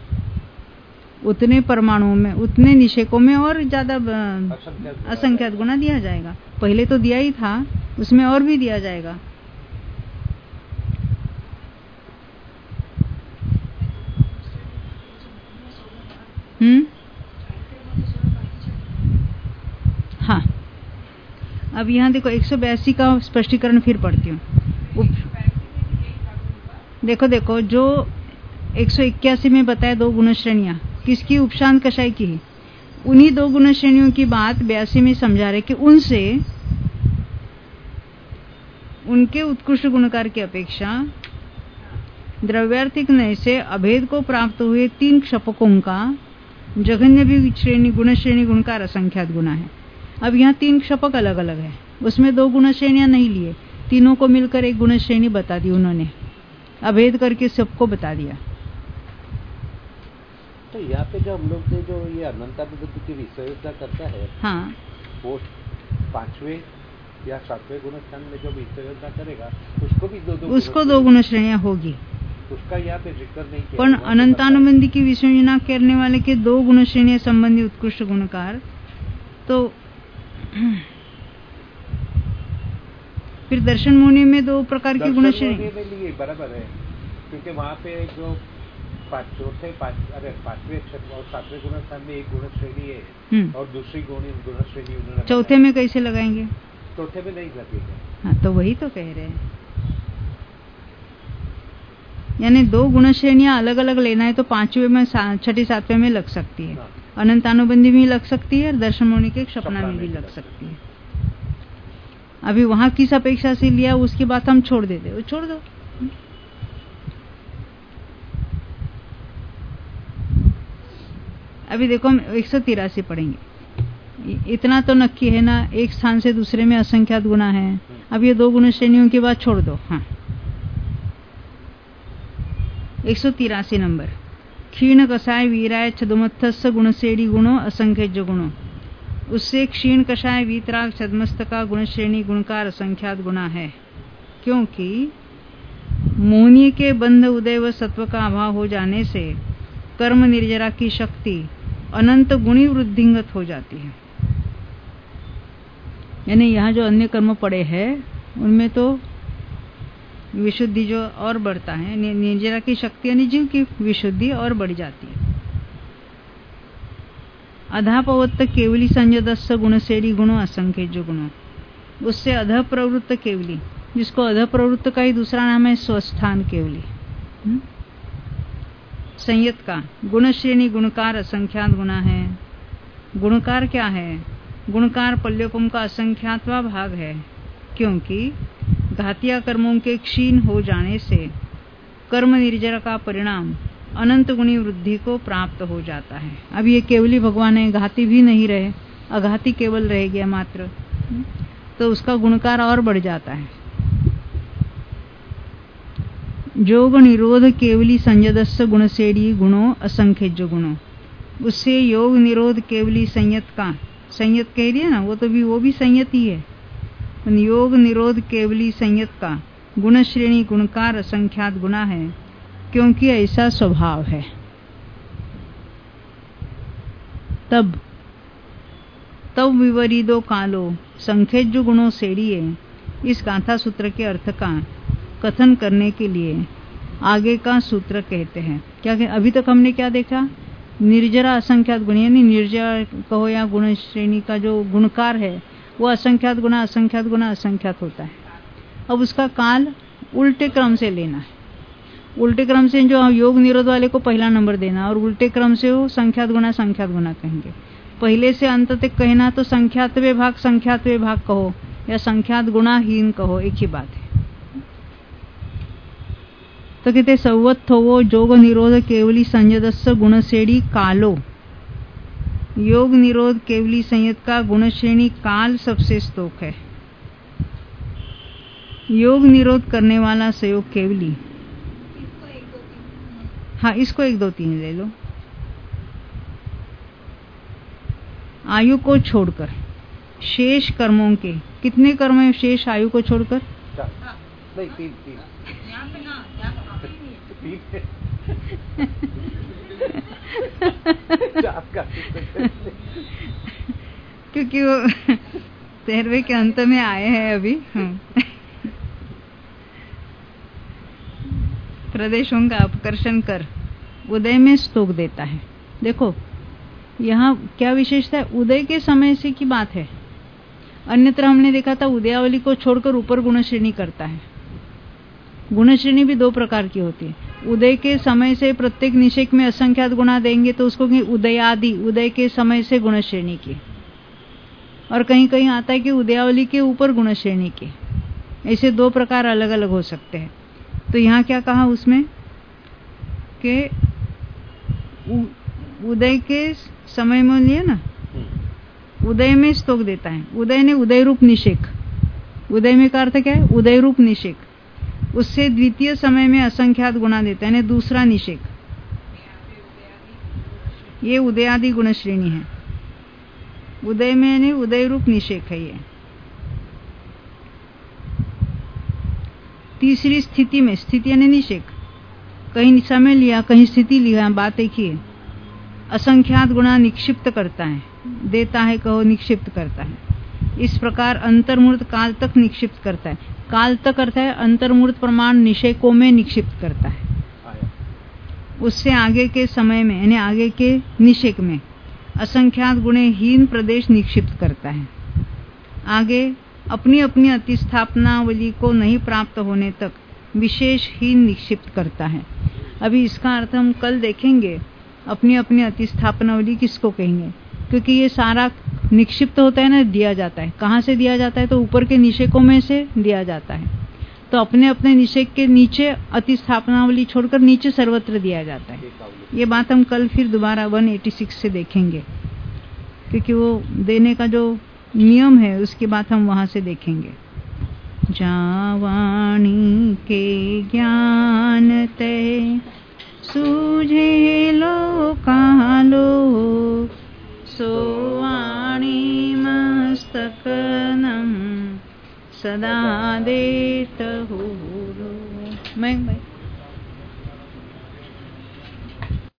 A: उतने परमाणुओं में, उतने निषेकों में और ज्यादा असंख्यात गुना दिया जाएगा। पहले तो दिया ही था, उसमें और भी दिया जाएगा। हाँ, अब यहाँ देखो 182 का स्पष्टीकरण फिर पढ़ती हूँ। देखो जो 181 में बताया दो गुण श्रेणियां किसकी, उपशांत कषाय की है। उन्हीं दो गुण श्रेणियों की बात 82 में समझा रहे कि उनसे, उनके उत्कृष्ट गुणकार की अपेक्षा द्रव्यार्थिक नय से अभेद को प्राप्त हुए 3 क्षपकों का जघन्य भी श्रेणी गुण श्रेणी गुणकार असंख्यात गुना है। अब यहाँ 3 क्षपक अलग अलग है, उसमें 2 गुण श्रेणियां नहीं लिए, तीनों को मिलकर एक गुण श्रेणी बता दी उन्होंने, अभेद करके सबको बता दिया।
C: तो यहाँ पे जो हम लोग ने जो ये अनंतानुबंध की विषयों करता है, हाँ, वो 5वें या 7वें गुणस्थान में जो विषयों करेगा उसको 2 गुण
A: श्रेणियां होगी,
C: उसका यहाँ पे जिक्र नहीं किया।
A: पर अनंतानुबंधी की विषयोजना करने वाले के 2 गुण श्रेणियां संबंधी उत्कृष्ट गुणकार, तो फिर दर्शन मुनि में 2 प्रकार की गुण श्रेणी
C: बराबर है, क्योंकि वहाँ पे जो 5वें और 7वें गुणस्थान में एक गुण श्रेणी है और दूसरी गुण श्रेणी उन्होंने,
A: चौथे में कैसे लगाएंगे?
C: चौथे में नहीं लगेगा।
A: हाँ, तो वही तो कह रहे हैं, यानी 2 गुण श्रेणियां अलग अलग लेना है तो 5वें में, 6ठी 7वें में लग सकती है, अनंतानुबंधी में लग सकती है और दर्शन मुनि के क्षपना में भी लग सकती है। अभी वहां किस अपेक्षा से लिया उसकी बात हम छोड़ देते, वो छोड़ दो। अभी देखो हम 183 पढ़ेंगे। इतना तो नक्की है ना, एक स्थान से दूसरे में असंख्यात गुना है। अब ये 2 गुण श्रेणियों की बात छोड़ दो। हाँ, 183 नंबर, क्षीण कषाय वीराय छदमत्थस्य गुणश्रेणी गुणो असंख्य गुणो, उससे क्षीण कषाय वीतराग छदमस्त का गुण श्रेणी गुणकार असंख्यात गुना है, क्योंकि मोहनीय के बंध उदय व सत्व का अभाव हो जाने से कर्म निर्जरा की शक्ति अनंत गुणी वृद्धिंगत हो जाती है। यानी यहाँ जो अन्य कर्म पड़े हैं उनमें तो विशुद्धि जो और बढ़ता है, निर्जरा की शक्ति यानी जीव की विशुद्धि और बढ़ जाती है। अधापवत्त केवली संजदस्य गुणश्रेणी गुणो असंख्य जो गुणो, उससे अध प्रवृत्त केवली, जिसको अध प्रवृत्त का ही दूसरा नाम है स्वस्थान केवली, संयत का गुण श्रेणी गुणकार असंख्यात गुना है। गुणकार क्या है? गुणकार पल्योपम का असंख्यातवा भाग है, क्योंकि घातिया कर्मों के क्षीण हो जाने से कर्म निर्जरा का परिणाम अनंत गुणी वृद्धि को प्राप्त हो जाता है। अब ये केवली भगवान है, घाती भी नहीं रहे, अघाती केवल रह गया मात्र, तो उसका गुणकार और बढ़ जाता है। जोग निरोध केवली संयदस्य गुणश्रेणी गुणों असंख्य गुणों, उससे योग निरोध केवली संयत का, संयत कह दिया ना, वो भी संयत ही है। योग निरोध केवली संयत का गुण श्रेणी गुणकार असंख्यात गुना है, क्योंकि ऐसा स्वभाव है। तब विवरीदो कालो संख्यज्य गुणों सेड़िए, इस गाथा सूत्र के अर्थ का कथन करने के लिए आगे का सूत्र कहते हैं। क्या अभी तक हमने क्या देखा? निर्जरा असंख्यात गुण, यानी निर्जरा कहो या गुण श्रेणी का जो गुणकार है वो असंख्यात गुना असंख्यात होता है। अब उसका काल उल्टे क्रम से लेना है। उल्टे क्रम से जो योग निरोध वाले को पहला नंबर देना और उल्टे क्रम से वो संख्यात गुना कहेंगे। पहले से अंत तक कहना तो संख्यातवे भाग कहो या संख्यात गुणाहीन कहो, एक ही बात है। तो कहते संवत हो जोग निरोध केवली संयदस्य गुणश्रेणी कालो, योग निरोध केवली संयत का गुण श्रेणी काल सबसे स्तोक है। योग निरोध करने वाला संयोग केवली, हाँ इसको 1 2 3 ले लो। आयु को छोड़कर शेष कर्मों के, कितने कर्म है शेष आयु को छोड़कर?
C: नहीं 3
A: क्योंकि वो 13वें के अंत में आए हैं अभी। प्रदेशों का अपकर्षण कर उदय में स्तोक देता है। देखो यहाँ क्या विशेषता है, उदय के समय से की बात है। अन्यत्र हमने देखा था उदयावली को छोड़कर ऊपर गुण श्रेणी करता है। गुण श्रेणी भी 2 प्रकार की होती है। उदय के समय से प्रत्येक निषेक में असंख्यात गुणा देंगे तो उसको उदयादि, उदय के समय से गुण श्रेणी की। और कहीं कहीं आता है कि उदयावली के ऊपर गुण श्रेणी की। ऐसे 2 प्रकार अलग अलग हो सकते हैं। तो यहाँ क्या कहा उसमें कि उदय के समय में लिया ना, उदय में स्तोक देता है। उदय ने उदय रूप निषेक, उदय में का अर्थ क्या है? उदय रूप निषेक। उससे द्वितीय समय में असंख्यात गुणा देता है, दूसरा निषेक। ये उदयादि गुण श्रेणी है। उदय में यानी उदय रूप निषेक है ये। तीसरी स्थिति में, स्थिति यानी निषेक, कहीं समय लिया कहीं स्थिति लिया, बात एक ही है। असंख्यात गुणा निक्षिप्त करता है, देता है कहो निक्षिप्त करता है। इस प्रकार अंतर्मूर्त काल तक निक्षिप्त करता है। काल तक अर्थ है अंतर्मूर्त प्रमाण निषेकों में निक्षिप्त करता है। उससे आगे के समय में यानी आगे के निषेक में असंख्यात गुणे हीन प्रदेश निक्षिप्त करता है। आगे अपनी अपनी अतिस्थापनावली को नहीं प्राप्त होने तक विशेष हीन निक्षिप्त करता है। अभी इसका अर्थ हम कल देखेंगे। अपनी अपनी अतिस्थापनावली किसको कहेंगे, क्योंकि ये सारा निक्षिप्त होता है ना, दिया जाता है। कहाँ से दिया जाता है? तो ऊपर के निषेकों में से दिया जाता है। तो अपने अपने निषेक के नीचे अतिस्थापनावली छोड़कर नीचे सर्वत्र दिया जाता है। ये बात हम कल फिर दोबारा 186 से देखेंगे, क्योंकि वो देने का जो नियम है उसकी बात हम वहां से देखेंगे। जावाणी के ज्ञान ते सूझे लो कालो, सोवाणी मस्तक नम सदा देत हो। मैं